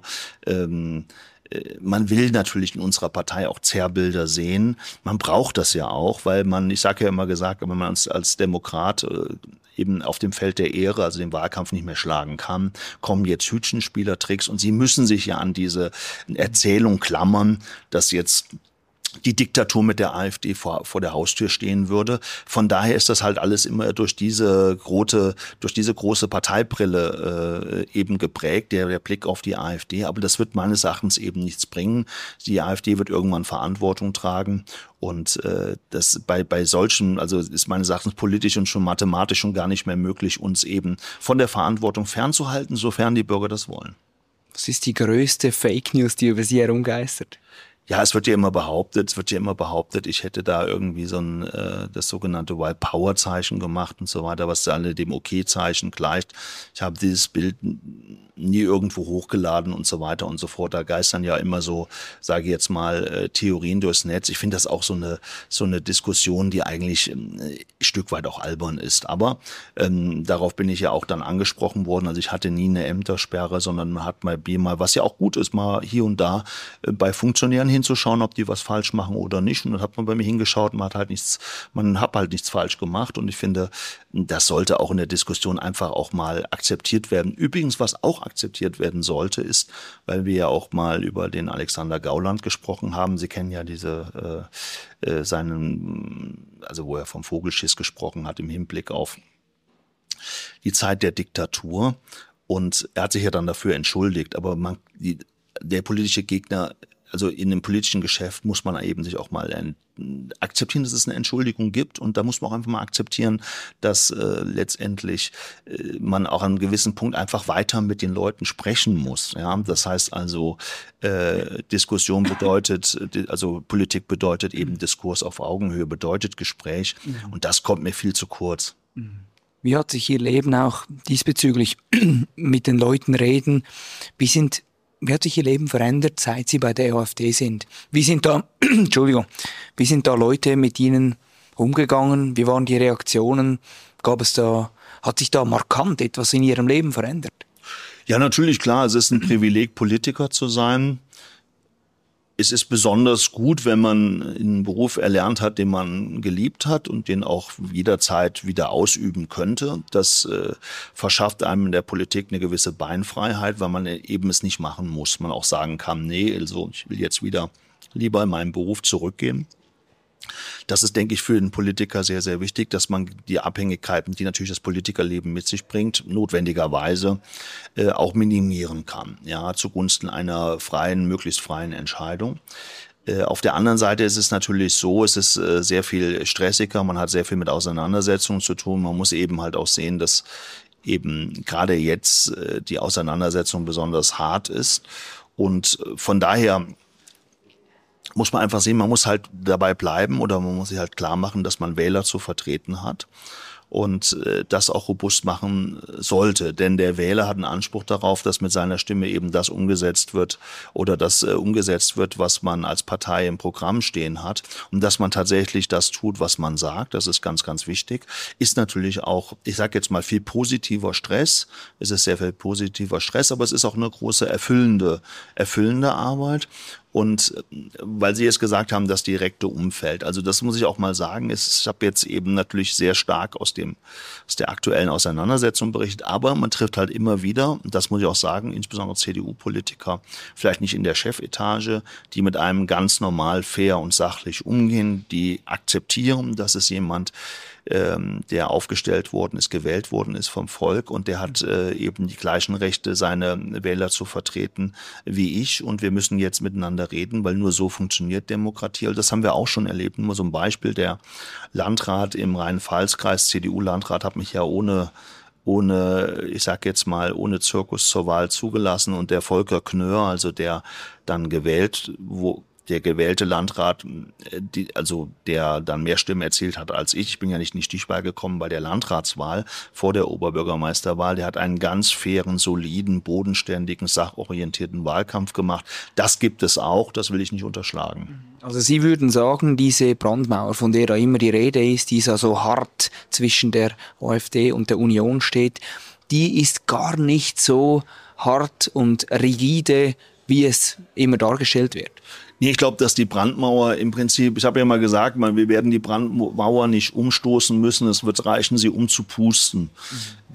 man will natürlich in unserer Partei auch Zerrbilder sehen. Man braucht das ja auch, weil ich sage ja immer gesagt, wenn man uns als Demokrat eben auf dem Feld der Ehre, also den Wahlkampf nicht mehr schlagen kann, kommen jetzt Hütchenspielertricks und sie müssen sich ja an diese Erzählung klammern, dass jetzt die Diktatur mit der AfD vor der Haustür stehen würde. Von daher ist das halt alles immer durch diese große Parteibrille eben geprägt, der Blick auf die AfD. Aber das wird meines Erachtens eben nichts bringen. Die AfD wird irgendwann Verantwortung tragen. Und das bei solchen, also ist meines Erachtens politisch und schon mathematisch schon gar nicht mehr möglich, uns eben von der Verantwortung fernzuhalten, sofern die Bürger das wollen. Was ist die größte Fake News, die über Sie herumgeistert? Ja, es wird ja immer behauptet, ich hätte da irgendwie das sogenannte White Power Zeichen gemacht und so weiter, was alle dem Okay-Zeichen gleicht. Ich habe dieses Bild nie irgendwo hochgeladen und so weiter und so fort. Da geistern ja immer so, sage ich jetzt mal, Theorien durchs Netz. Ich finde das auch so eine Diskussion, die eigentlich ein Stück weit auch albern ist. Aber darauf bin ich ja auch dann angesprochen worden. Also ich hatte nie eine Ämtersperre, sondern man hat mal, was ja auch gut ist, mal hier und da bei Funktionären hinzuschauen, ob die was falsch machen oder nicht. Und dann hat man bei mir hingeschaut, man hat halt nichts falsch gemacht. Und ich finde, das sollte auch in der Diskussion einfach auch mal akzeptiert werden. Übrigens, was auch akzeptiert werden sollte, ist, weil wir ja auch mal über den Alexander Gauland gesprochen haben. Sie kennen ja wo er vom Vogelschiss gesprochen hat im Hinblick auf die Zeit der Diktatur. Und er hat sich ja dann dafür entschuldigt. Aber der politische Gegner, also in dem politischen Geschäft muss man eben sich auch mal akzeptieren, dass es eine Entschuldigung gibt, und da muss man auch einfach mal akzeptieren, dass letztendlich man auch an einem gewissen Punkt einfach weiter mit den Leuten sprechen muss. Ja, das heißt also, Diskussion bedeutet, also Politik bedeutet eben Diskurs auf Augenhöhe, bedeutet Gespräch, und das kommt mir viel zu kurz. Wie hat sich Ihr Leben auch diesbezüglich mit den Leuten reden? Wie hat sich Ihr Leben verändert, seit Sie bei der AfD sind? Wie sind da Leute mit Ihnen umgegangen? Wie waren die Reaktionen? Hat sich da markant etwas in Ihrem Leben verändert? Ja, natürlich, klar. Es ist ein Privileg, Politiker zu sein. Es ist besonders gut, wenn man einen Beruf erlernt hat, den man geliebt hat und den auch jederzeit wieder ausüben könnte. Das verschafft einem in der Politik eine gewisse Beinfreiheit, weil man eben es nicht machen muss. Man auch sagen kann, nee, also ich will jetzt wieder lieber in meinen Beruf zurückgehen. Das ist, denke ich, für den Politiker sehr, sehr wichtig, dass man die Abhängigkeiten, die natürlich das Politikerleben mit sich bringt, notwendigerweise auch minimieren kann, ja, zugunsten einer möglichst freien Entscheidung. Auf der anderen Seite ist es natürlich so, es ist sehr viel stressiger, man hat sehr viel mit Auseinandersetzungen zu tun. Man muss eben halt auch sehen, dass eben gerade jetzt die Auseinandersetzung besonders hart ist, und von daher muss man einfach sehen, man muss halt dabei bleiben, oder man muss sich halt klar machen, dass man Wähler zu vertreten hat und das auch robust machen sollte. Denn der Wähler hat einen Anspruch darauf, dass mit seiner Stimme eben das umgesetzt wird was man als Partei im Programm stehen hat, und dass man tatsächlich das tut, was man sagt. Das ist ganz, ganz wichtig. Ist natürlich auch, ich sage jetzt mal, viel positiver Stress. Es ist sehr viel positiver Stress, aber es ist auch eine große erfüllende Arbeit. Und weil Sie jetzt gesagt haben, das direkte Umfeld, also das muss ich auch mal sagen, ich habe jetzt eben natürlich sehr stark aus der aktuellen Auseinandersetzung berichtet, aber man trifft halt immer wieder, und das muss ich auch sagen, insbesondere CDU-Politiker, vielleicht nicht in der Chefetage, die mit einem ganz normal, fair und sachlich umgehen, die akzeptieren, dass es jemand, der aufgestellt worden ist, gewählt worden ist vom Volk, und der hat eben die gleichen Rechte, seine Wähler zu vertreten wie ich, und wir müssen jetzt miteinander reden, weil nur so funktioniert Demokratie. Also das haben wir auch schon erlebt. Nur so ein Beispiel, der Landrat im Rhein-Pfalz-Kreis, CDU-Landrat, hat mich ja ohne Zirkus zur Wahl zugelassen, und der Volker Knör, also der dann der gewählte Landrat, der dann mehr Stimmen erzielt hat als ich bin ja nicht in die Stichwahl gekommen bei der Landratswahl vor der Oberbürgermeisterwahl, der hat einen ganz fairen, soliden, bodenständigen, sachorientierten Wahlkampf gemacht. Das gibt es auch, das will ich nicht unterschlagen. Also Sie würden sagen, diese Brandmauer, von der da immer die Rede ist, die so hart zwischen der AfD und der Union steht, die ist gar nicht so hart und rigide, wie es immer dargestellt wird. Nee, ich glaube, dass die Brandmauer im Prinzip, ich habe ja mal gesagt, wir werden die Brandmauer nicht umstoßen müssen, es wird reichen, sie umzupusten.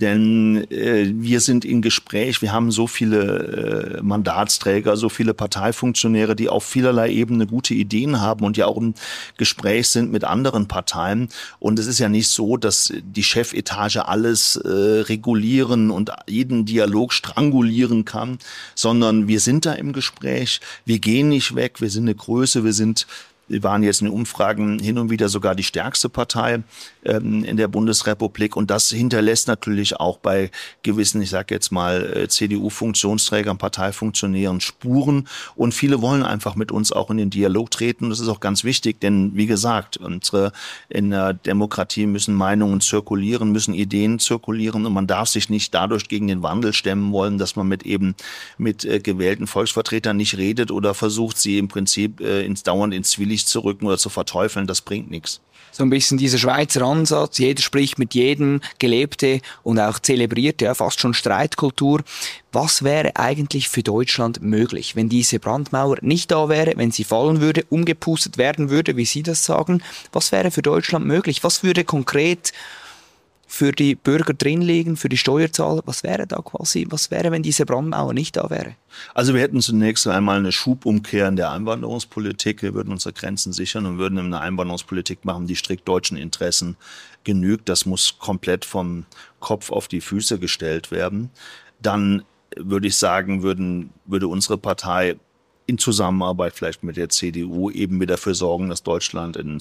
Denn wir sind in Gespräch, wir haben so viele Mandatsträger, so viele Parteifunktionäre, die auf vielerlei Ebene gute Ideen haben und ja auch im Gespräch sind mit anderen Parteien. Und es ist ja nicht so, dass die Chefetage alles regulieren und jeden Dialog strangulieren kann, sondern wir sind da im Gespräch, wir gehen nicht weg, wir sind eine Größe, wir waren jetzt in den Umfragen hin und wieder sogar die stärkste Partei in der Bundesrepublik. Und das hinterlässt natürlich auch bei gewissen, ich sage jetzt mal, CDU-Funktionsträgern, Parteifunktionären Spuren. Und viele wollen einfach mit uns auch in den Dialog treten. Das ist auch ganz wichtig, denn wie gesagt, in der Demokratie müssen Meinungen zirkulieren, müssen Ideen zirkulieren. Und man darf sich nicht dadurch gegen den Wandel stemmen wollen, dass man mit gewählten Volksvertretern nicht redet oder versucht, sie im Prinzip dauernd ins Zwielicht zu rücken oder zu verteufeln, das bringt nichts. So ein bisschen dieser Schweizer Ansatz, jeder spricht mit jedem, gelebte und auch zelebrierte, ja, fast schon Streitkultur. Was wäre eigentlich für Deutschland möglich, wenn diese Brandmauer nicht da wäre, wenn sie fallen würde, umgepustet werden würde, wie Sie das sagen? Was wäre für Deutschland möglich? Was würde konkret für die Bürger drin liegen, für die Steuerzahler? Was wäre, wenn diese Brandmauer nicht da wäre? Also wir hätten zunächst einmal eine Schubumkehr in der Einwanderungspolitik. Wir würden unsere Grenzen sichern und würden eine Einwanderungspolitik machen, die strikt deutschen Interessen genügt. Das muss komplett vom Kopf auf die Füße gestellt werden. Dann würde ich sagen, würde unsere Partei in Zusammenarbeit vielleicht mit der CDU eben wieder dafür sorgen, dass Deutschland ein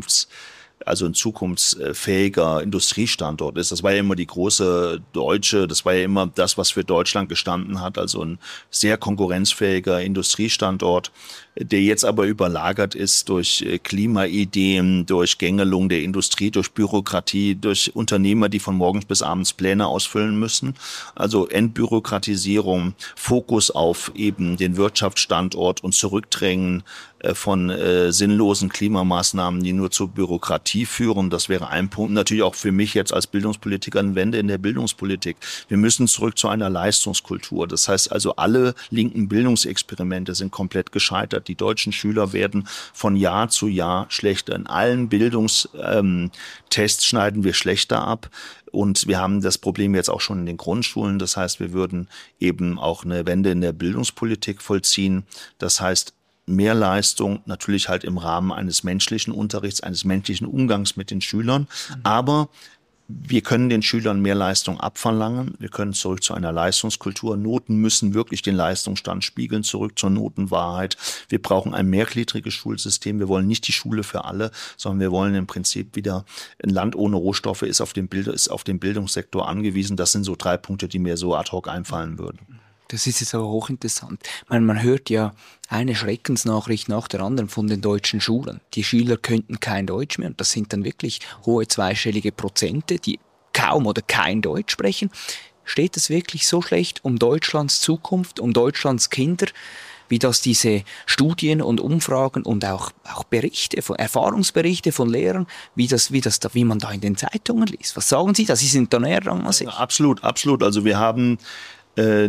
zukunftsfähiger Industriestandort ist. Das war ja immer die große deutsche, das war ja immer das, was für Deutschland gestanden hat, also ein sehr konkurrenzfähiger Industriestandort, der jetzt aber überlagert ist durch Klimaideen, durch Gängelung der Industrie, durch Bürokratie, durch Unternehmer, die von morgens bis abends Pläne ausfüllen müssen. Also Entbürokratisierung, Fokus auf eben den Wirtschaftsstandort und Zurückdrängen von sinnlosen Klimamaßnahmen, die nur zur Bürokratie führen. Das wäre ein Punkt. Natürlich auch für mich jetzt als Bildungspolitiker eine Wende in der Bildungspolitik. Wir müssen zurück zu einer Leistungskultur. Das heißt also, alle linken Bildungsexperimente sind komplett gescheitert. Die deutschen Schüler werden von Jahr zu Jahr schlechter. In allen Bildungstests schneiden wir schlechter ab. Und wir haben das Problem jetzt auch schon in den Grundschulen. Das heißt, wir würden eben auch eine Wende in der Bildungspolitik vollziehen. Das heißt, mehr Leistung, natürlich halt im Rahmen eines menschlichen Unterrichts, eines menschlichen Umgangs mit den Schülern. Aber wir können den Schülern mehr Leistung abverlangen. Wir können zurück zu einer Leistungskultur. Noten müssen wirklich den Leistungsstand spiegeln, zurück zur Notenwahrheit. Wir brauchen ein mehrgliedriges Schulsystem. Wir wollen nicht die Schule für alle, sondern wir wollen im Prinzip wieder, ein Land ohne Rohstoffe ist auf den Bildungssektor angewiesen. Das sind so 3 Punkte, die mir so ad hoc einfallen würden. Das ist jetzt aber hochinteressant. Man hört ja eine Schreckensnachricht nach der anderen von den deutschen Schulen. Die Schüler könnten kein Deutsch mehr und das sind dann wirklich hohe zweistellige Prozente, die kaum oder kein Deutsch sprechen. Steht es wirklich so schlecht um Deutschlands Zukunft, um Deutschlands Kinder, wie das diese Studien und Umfragen und auch Berichte, Erfahrungsberichte von Lehrern, wie man da in den Zeitungen liest? Was sagen Sie da? Sie sind da näher dran als ich. Ja, absolut, absolut. Also wir haben der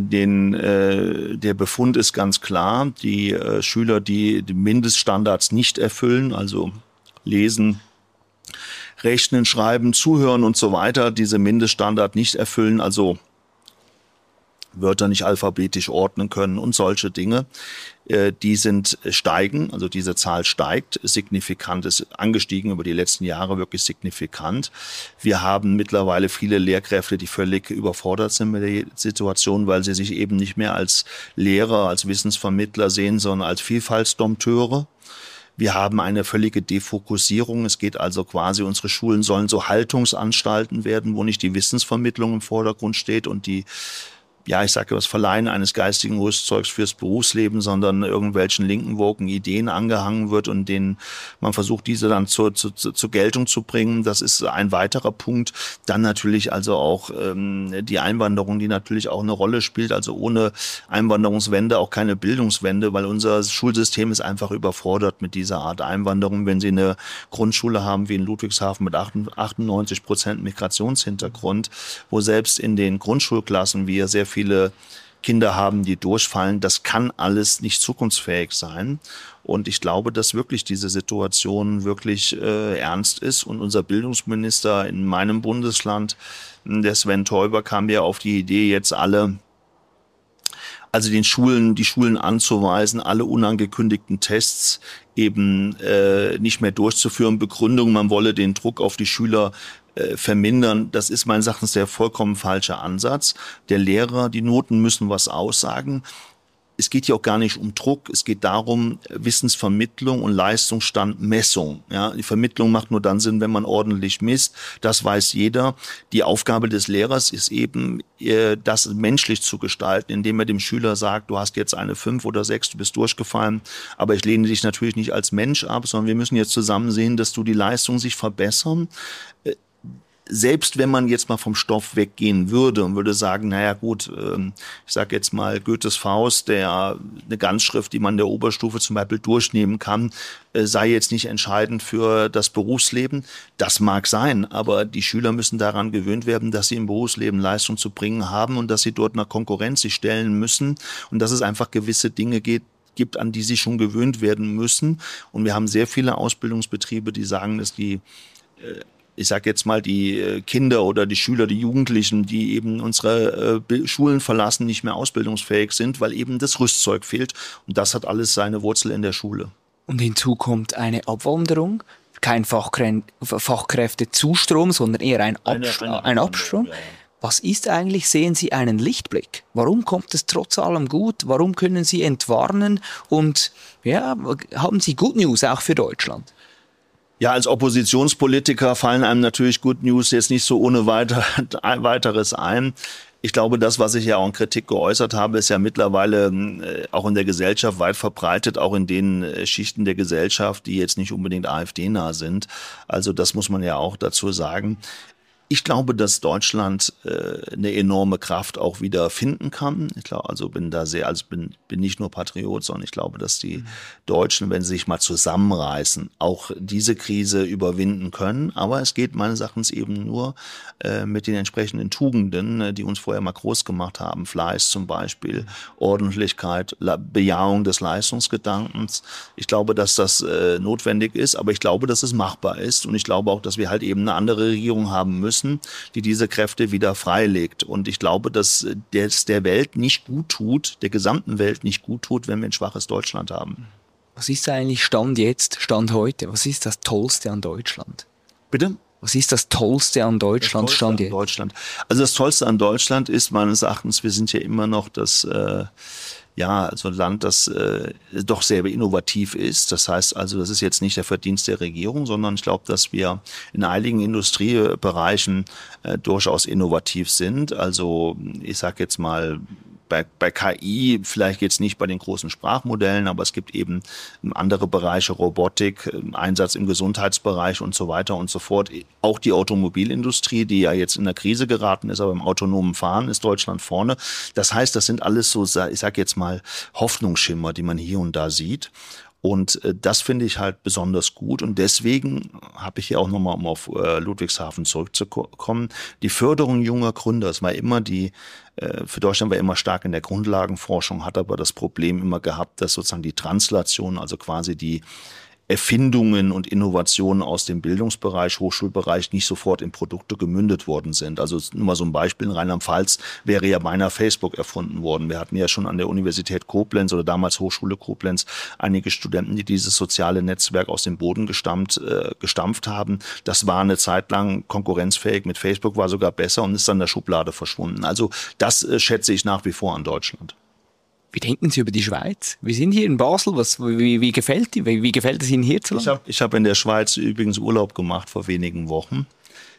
Befund ist ganz klar, die Schüler, die Mindeststandards nicht erfüllen, also lesen, rechnen, schreiben, zuhören und so weiter, diese Mindeststandard nicht erfüllen, also Wörter nicht alphabetisch ordnen können und solche Dinge, die steigen, also diese Zahl steigt, signifikant, ist angestiegen über die letzten Jahre, wirklich signifikant. Wir haben mittlerweile viele Lehrkräfte, die völlig überfordert sind mit der Situation, weil sie sich eben nicht mehr als Lehrer, als Wissensvermittler sehen, sondern als Vielfaltsdompteure. Wir haben eine völlige Defokussierung. Es geht also quasi, unsere Schulen sollen so Haltungsanstalten werden, wo nicht die Wissensvermittlung im Vordergrund steht und das Verleihen eines geistigen Rüstzeugs fürs Berufsleben, sondern irgendwelchen linken, woken Ideen angehangen wird und denen man versucht, diese dann zur Geltung zu bringen. Das ist ein weiterer Punkt. Dann natürlich also auch die Einwanderung, die natürlich auch eine Rolle spielt. Also ohne Einwanderungswende auch keine Bildungswende, weil unser Schulsystem ist einfach überfordert mit dieser Art Einwanderung. Wenn Sie eine Grundschule haben wie in Ludwigshafen mit 98% Migrationshintergrund, wo selbst in den Grundschulklassen wir sehr viele Kinder haben, die durchfallen. Das kann alles nicht zukunftsfähig sein. Und ich glaube, dass wirklich diese Situation wirklich ernst ist. Und unser Bildungsminister in meinem Bundesland, der Sven Teuber, kam ja auf die Idee, jetzt die Schulen anzuweisen, alle unangekündigten Tests eben nicht mehr durchzuführen. Begründung, man wolle den Druck auf die Schüler vermindern. Das ist meines Erachtens der vollkommen falsche Ansatz. Der Lehrer, die Noten müssen was aussagen. Es geht hier auch gar nicht um Druck, es geht darum, Wissensvermittlung und Leistungsstandmessung. Ja, die Vermittlung macht nur dann Sinn, wenn man ordentlich misst. Das weiß jeder. Die Aufgabe des Lehrers ist eben, das menschlich zu gestalten, indem er dem Schüler sagt, du hast jetzt eine 5 oder 6, du bist durchgefallen, aber ich lehne dich natürlich nicht als Mensch ab, sondern wir müssen jetzt zusammen sehen, dass du die Leistung sich verbessern. Selbst wenn man jetzt mal vom Stoff weggehen würde und würde sagen, naja gut, ich sage jetzt mal Goethes Faust, eine Ganzschrift, die man in der Oberstufe zum Beispiel durchnehmen kann, sei jetzt nicht entscheidend für das Berufsleben. Das mag sein, aber die Schüler müssen daran gewöhnt werden, dass sie im Berufsleben Leistung zu bringen haben und dass sie dort einer Konkurrenz sich stellen müssen und dass es einfach gewisse Dinge gibt, an die sie schon gewöhnt werden müssen. Und wir haben sehr viele Ausbildungsbetriebe, die sagen, dass die ich sage jetzt mal, die Kinder oder die Schüler, die Jugendlichen, die eben unsere Schulen verlassen, nicht mehr ausbildungsfähig sind, weil eben das Rüstzeug fehlt. Und das hat alles seine Wurzel in der Schule. Und hinzu kommt eine Abwanderung, kein Fachkräftezustrom, sondern eher ein Abstrom. Ja. Was ist eigentlich, sehen Sie einen Lichtblick? Warum kommt es trotz allem gut? Warum können Sie entwarnen? Und ja, haben Sie Good News auch für Deutschland? Ja, als Oppositionspolitiker fallen einem natürlich Good News jetzt nicht so ohne weiteres ein. Ich glaube, das, was ich ja auch in Kritik geäußert habe, ist ja mittlerweile auch in der Gesellschaft weit verbreitet, auch in den Schichten der Gesellschaft, die jetzt nicht unbedingt AfD-nah sind. Also das muss man ja auch dazu sagen. Ich glaube, dass Deutschland eine enorme Kraft auch wieder finden kann. Ich glaube, bin nicht nur Patriot, sondern ich glaube, dass die Deutschen, wenn sie sich mal zusammenreißen, auch diese Krise überwinden können. Aber es geht meines Erachtens eben nur mit den entsprechenden Tugenden, die uns vorher mal groß gemacht haben. Fleiß zum Beispiel, Ordentlichkeit, Bejahung des Leistungsgedankens. Ich glaube, dass das notwendig ist, aber ich glaube, dass es machbar ist. Und ich glaube auch, dass wir halt eben eine andere Regierung haben müssen, die diese Kräfte wieder freilegt. Und ich glaube, dass der Welt nicht gut tut, der gesamten Welt nicht gut tut, wenn wir ein schwaches Deutschland haben. Was ist eigentlich Stand heute? Was ist das Tollste an Deutschland? Bitte? Was ist das Tollste an Deutschland, Stand jetzt? Also das Tollste an Deutschland ist meines Erachtens, wir sind ja immer noch das ein Land, das doch sehr innovativ ist. Das heißt also, das ist jetzt nicht der Verdienst der Regierung, sondern ich glaube, dass wir in einigen Industriebereichen durchaus innovativ sind. Also ich sage jetzt mal, bei KI, vielleicht jetzt nicht bei den großen Sprachmodellen, aber es gibt eben andere Bereiche, Robotik, Einsatz im Gesundheitsbereich und so weiter und so fort. Auch die Automobilindustrie, die ja jetzt in der Krise geraten ist, aber im autonomen Fahren ist Deutschland vorne. Das heißt, das sind alles so, ich sage jetzt mal, Hoffnungsschimmer, die man hier und da sieht. Und das finde ich halt besonders gut. Und deswegen habe ich hier auch nochmal, um auf Ludwigshafen zurückzukommen, die Förderung junger Gründer. Es war immer für Deutschland war immer stark in der Grundlagenforschung, hat aber das Problem immer gehabt, dass sozusagen die Translation, also quasi die Erfindungen und Innovationen aus dem Bildungsbereich, Hochschulbereich nicht sofort in Produkte gemündet worden sind. Also nur mal so ein Beispiel, in Rheinland-Pfalz wäre ja beinahe Facebook erfunden worden. Wir hatten ja schon an der Universität Koblenz oder damals Hochschule Koblenz einige Studenten, die dieses soziale Netzwerk aus dem Boden gestampft haben. Das war eine Zeit lang konkurrenzfähig mit Facebook, war sogar besser und ist dann in der Schublade verschwunden. Also das schätze ich nach wie vor an Deutschland. Wie denken Sie über die Schweiz? Wir sind hier in Basel. Wie gefällt es Ihnen hierzulande? Ich hab in der Schweiz übrigens Urlaub gemacht vor wenigen Wochen.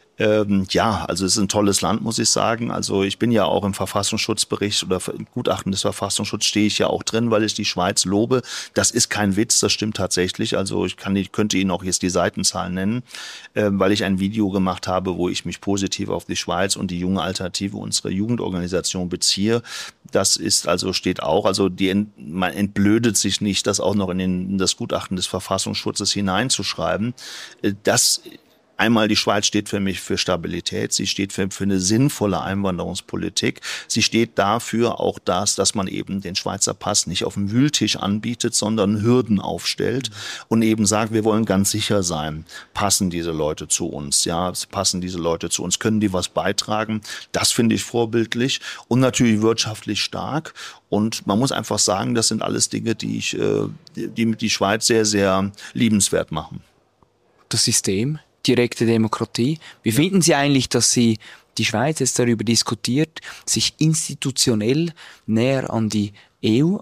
Also es ist ein tolles Land, muss ich sagen. Also ich bin ja auch im Verfassungsschutzbericht oder im Gutachten des Verfassungsschutzes stehe ich ja auch drin, weil ich die Schweiz lobe. Das ist kein Witz, das stimmt tatsächlich. Also ich könnte Ihnen auch jetzt die Seitenzahlen nennen, weil ich ein Video gemacht habe, wo ich mich positiv auf die Schweiz und die junge Alternative, unsere Jugendorganisation beziehe. Das ist steht auch, man entblödet sich nicht, das auch noch in das Gutachten des Verfassungsschutzes hineinzuschreiben. Das einmal die Schweiz steht für mich für Stabilität, sie steht für eine sinnvolle Einwanderungspolitik, sie steht dafür auch dass man eben den Schweizer Pass nicht auf dem Wühltisch anbietet, sondern Hürden aufstellt und eben sagt, wir wollen ganz sicher sein, passen diese Leute zu uns, ja, passen diese Leute zu uns, können die was beitragen, das finde ich vorbildlich und natürlich wirtschaftlich stark. Und man muss einfach sagen, das sind alles Dinge, die die Schweiz sehr, sehr liebenswert machen. Das System, direkte Demokratie. Wie finden Sie eigentlich, dass die Schweiz jetzt darüber diskutiert, sich institutionell näher an die EU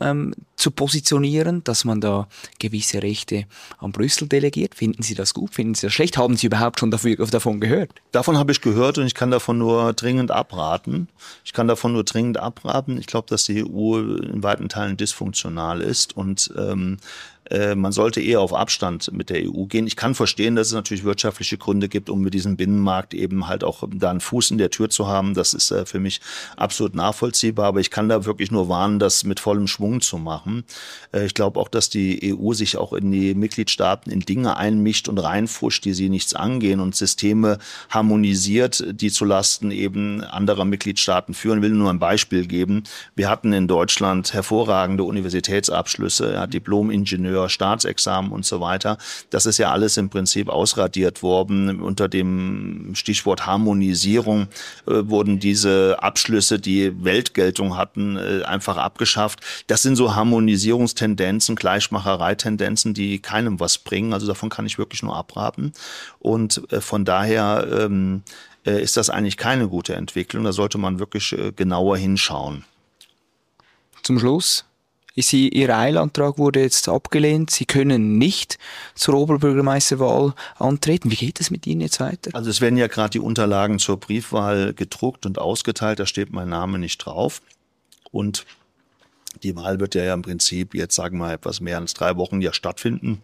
zu positionieren, dass man da gewisse Rechte an Brüssel delegiert? Finden Sie das gut? Finden Sie das schlecht? Haben Sie überhaupt schon davon gehört? Davon habe ich gehört und ich kann davon nur dringend abraten. Ich glaube, dass die EU in weiten Teilen dysfunktional ist und man sollte eher auf Abstand mit der EU gehen. Ich kann verstehen, dass es natürlich wirtschaftliche Gründe gibt, um mit diesem Binnenmarkt eben halt auch da einen Fuß in der Tür zu haben. Das ist für mich absolut nachvollziehbar, aber ich kann da wirklich nur warnen, das mit vollem Schwung zu machen. Ich glaube auch, dass die EU sich auch in die Mitgliedstaaten in Dinge einmischt und reinfuscht, die sie nichts angehen und Systeme harmonisiert, die zulasten eben anderer Mitgliedstaaten führen. Ich will nur ein Beispiel geben. Wir hatten in Deutschland hervorragende Universitätsabschlüsse, ja, Diplom-Ingenieur, Staatsexamen und so weiter. Das ist ja alles im Prinzip ausradiert worden. Unter dem Stichwort Harmonisierung wurden diese Abschlüsse, die Weltgeltung hatten, einfach abgeschafft. Das sind so Harmonisierungstendenzen, Gleichmachereitendenzen, die keinem was bringen. Also davon kann ich wirklich nur abraten. Und von daher ist das eigentlich keine gute Entwicklung. Da sollte man wirklich genauer hinschauen. Zum Schluss. Ihr Eilantrag wurde jetzt abgelehnt. Sie können nicht zur Oberbürgermeisterwahl antreten. Wie geht es mit Ihnen jetzt weiter? Also es werden ja gerade die Unterlagen zur Briefwahl gedruckt und ausgeteilt. Da steht mein Name nicht drauf. Und die Wahl wird ja im Prinzip jetzt, sagen wir mal, etwas mehr als 3 Wochen ja stattfinden.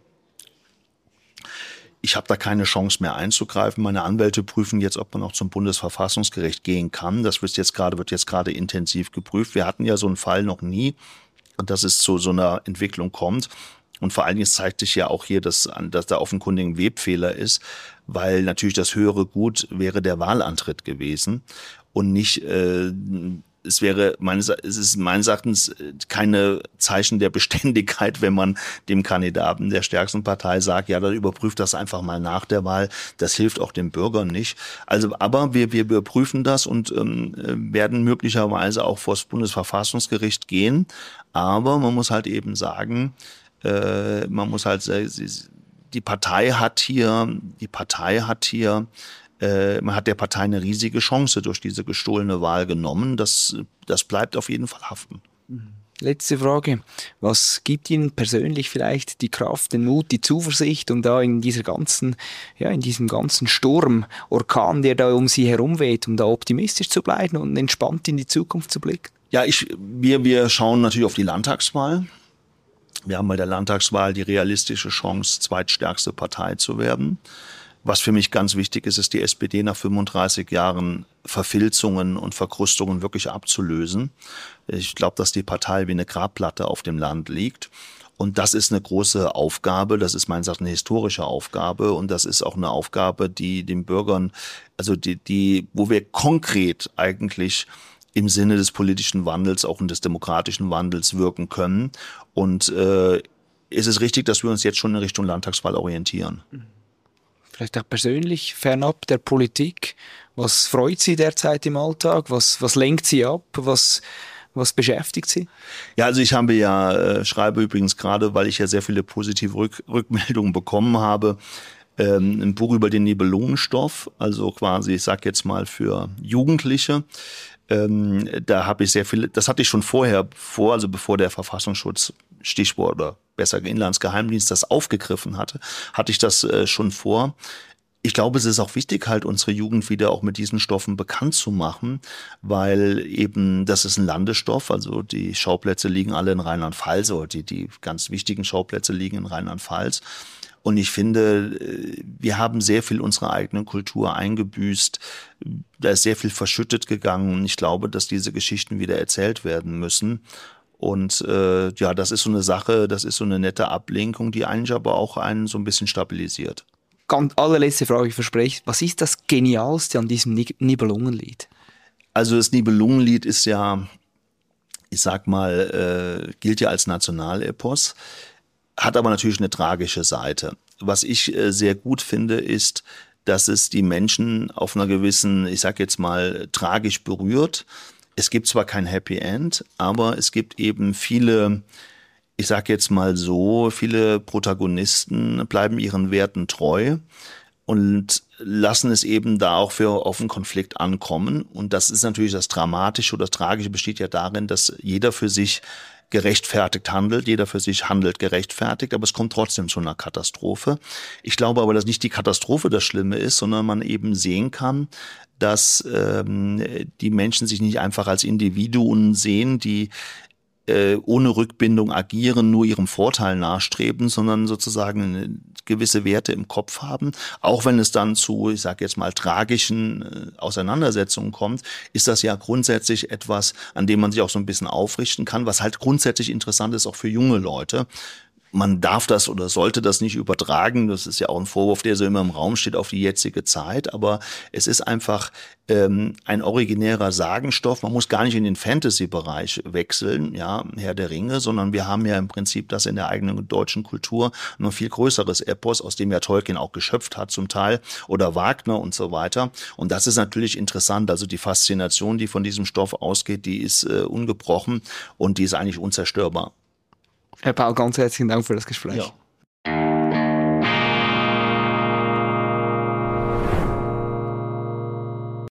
Ich habe da keine Chance mehr einzugreifen. Meine Anwälte prüfen jetzt, ob man auch zum Bundesverfassungsgericht gehen kann. Das wird jetzt gerade intensiv geprüft. Wir hatten ja so einen Fall noch nie. Und dass es zu so einer Entwicklung kommt. Und vor allen Dingen zeigt sich ja auch hier, dass da offenkundig ein Webfehler ist, weil natürlich das höhere Gut wäre der Wahlantritt gewesen und nicht es ist meines Erachtens keine Zeichen der Beständigkeit, wenn man dem Kandidaten der stärksten Partei sagt, ja, dann überprüft das einfach mal nach der Wahl. Das hilft auch den Bürgern nicht. Also, aber wir überprüfen das und werden möglicherweise auch vor das Bundesverfassungsgericht gehen. Aber man muss halt eben sagen, die Partei hat hier man hat der Partei eine riesige Chance durch diese gestohlene Wahl genommen. Das bleibt auf jeden Fall haften. Letzte Frage. Was gibt Ihnen persönlich vielleicht die Kraft, den Mut, die Zuversicht, um da in diesem ganzen Sturm, Orkan, der da um Sie herum weht, um da optimistisch zu bleiben und entspannt in die Zukunft zu blicken? Ja, wir schauen natürlich auf die Landtagswahl. Wir haben bei der Landtagswahl die realistische Chance, zweitstärkste Partei zu werden. Was für mich ganz wichtig ist, ist die SPD nach 35 Jahren Verfilzungen und Verkrustungen wirklich abzulösen. Ich glaube, dass die Partei wie eine Grabplatte auf dem Land liegt. Und das ist eine große Aufgabe. Das ist meines Erachtens eine historische Aufgabe. Und das ist auch eine Aufgabe, die den Bürgern, also wo wir konkret eigentlich im Sinne des politischen Wandels, auch und des demokratischen Wandels wirken können. Und ist es richtig, dass wir uns jetzt schon in Richtung Landtagswahl orientieren? Vielleicht auch persönlich, fernab der Politik. Was freut Sie derzeit im Alltag? Was lenkt Sie ab? Was beschäftigt Sie? Ja, also ich schreibe übrigens gerade, weil ich ja sehr viele positive Rückmeldungen bekommen habe, ein Buch über den Nibelungenstoff, also quasi, ich sag jetzt mal für Jugendliche. Da habe ich sehr viele, das hatte ich schon also bevor der Verfassungsschutz Stichwort oder besser Inlandsgeheimdienst das aufgegriffen hatte ich das schon vor. Ich glaube, es ist auch wichtig, halt unsere Jugend wieder auch mit diesen Stoffen bekannt zu machen, weil eben das ist ein Landesstoff, also die Schauplätze liegen alle in Rheinland-Pfalz oder die ganz wichtigen Schauplätze liegen in Rheinland-Pfalz. Und ich finde, wir haben sehr viel unserer eigenen Kultur eingebüßt. Da ist sehr viel verschüttet gegangen. Und ich glaube, dass diese Geschichten wieder erzählt werden müssen. Und das ist so eine Sache, das ist so eine nette Ablenkung, die eigentlich aber auch einen so ein bisschen stabilisiert. ganz allerletzte Frage, ich verspreche, was ist das Genialste an diesem Nibelungenlied? Also das Nibelungenlied ist ja, ich sag mal, gilt ja als Nationalepos, hat aber natürlich eine tragische Seite. Was ich sehr gut finde, ist, dass es die Menschen auf einer gewissen, ich sag jetzt mal, tragisch berührt. Es gibt zwar kein Happy End, aber es gibt eben viele, ich sag jetzt mal so, viele Protagonisten bleiben ihren Werten treu und lassen es eben da auch auf einen Konflikt ankommen. Und das ist natürlich das Dramatische oder das Tragische besteht ja darin, dass jeder für sich gerechtfertigt handelt, jeder für sich handelt gerechtfertigt, aber es kommt trotzdem zu einer Katastrophe. Ich glaube aber, dass nicht die Katastrophe das Schlimme ist, sondern man eben sehen kann, dass die Menschen sich nicht einfach als Individuen sehen, die ohne Rückbindung agieren, nur ihrem Vorteil nachstreben, sondern sozusagen gewisse Werte im Kopf haben. Auch wenn es dann zu, ich sage jetzt mal, tragischen Auseinandersetzungen kommt, ist das ja grundsätzlich etwas, an dem man sich auch so ein bisschen aufrichten kann, was halt grundsätzlich interessant ist, auch für junge Leute. Man darf das oder sollte das nicht übertragen. Das ist ja auch ein Vorwurf, der so immer im Raum steht auf die jetzige Zeit. Aber es ist einfach ein originärer Sagenstoff. Man muss gar nicht in den Fantasy-Bereich wechseln, ja, Herr der Ringe, sondern wir haben ja im Prinzip das in der eigenen deutschen Kultur noch viel größeres Epos, aus dem ja Tolkien auch geschöpft hat zum Teil oder Wagner und so weiter. Und das ist natürlich interessant. Also die Faszination, die von diesem Stoff ausgeht, die ist ungebrochen und die ist eigentlich unzerstörbar. Herr Paul, ganz herzlichen Dank für das Gespräch. Ja.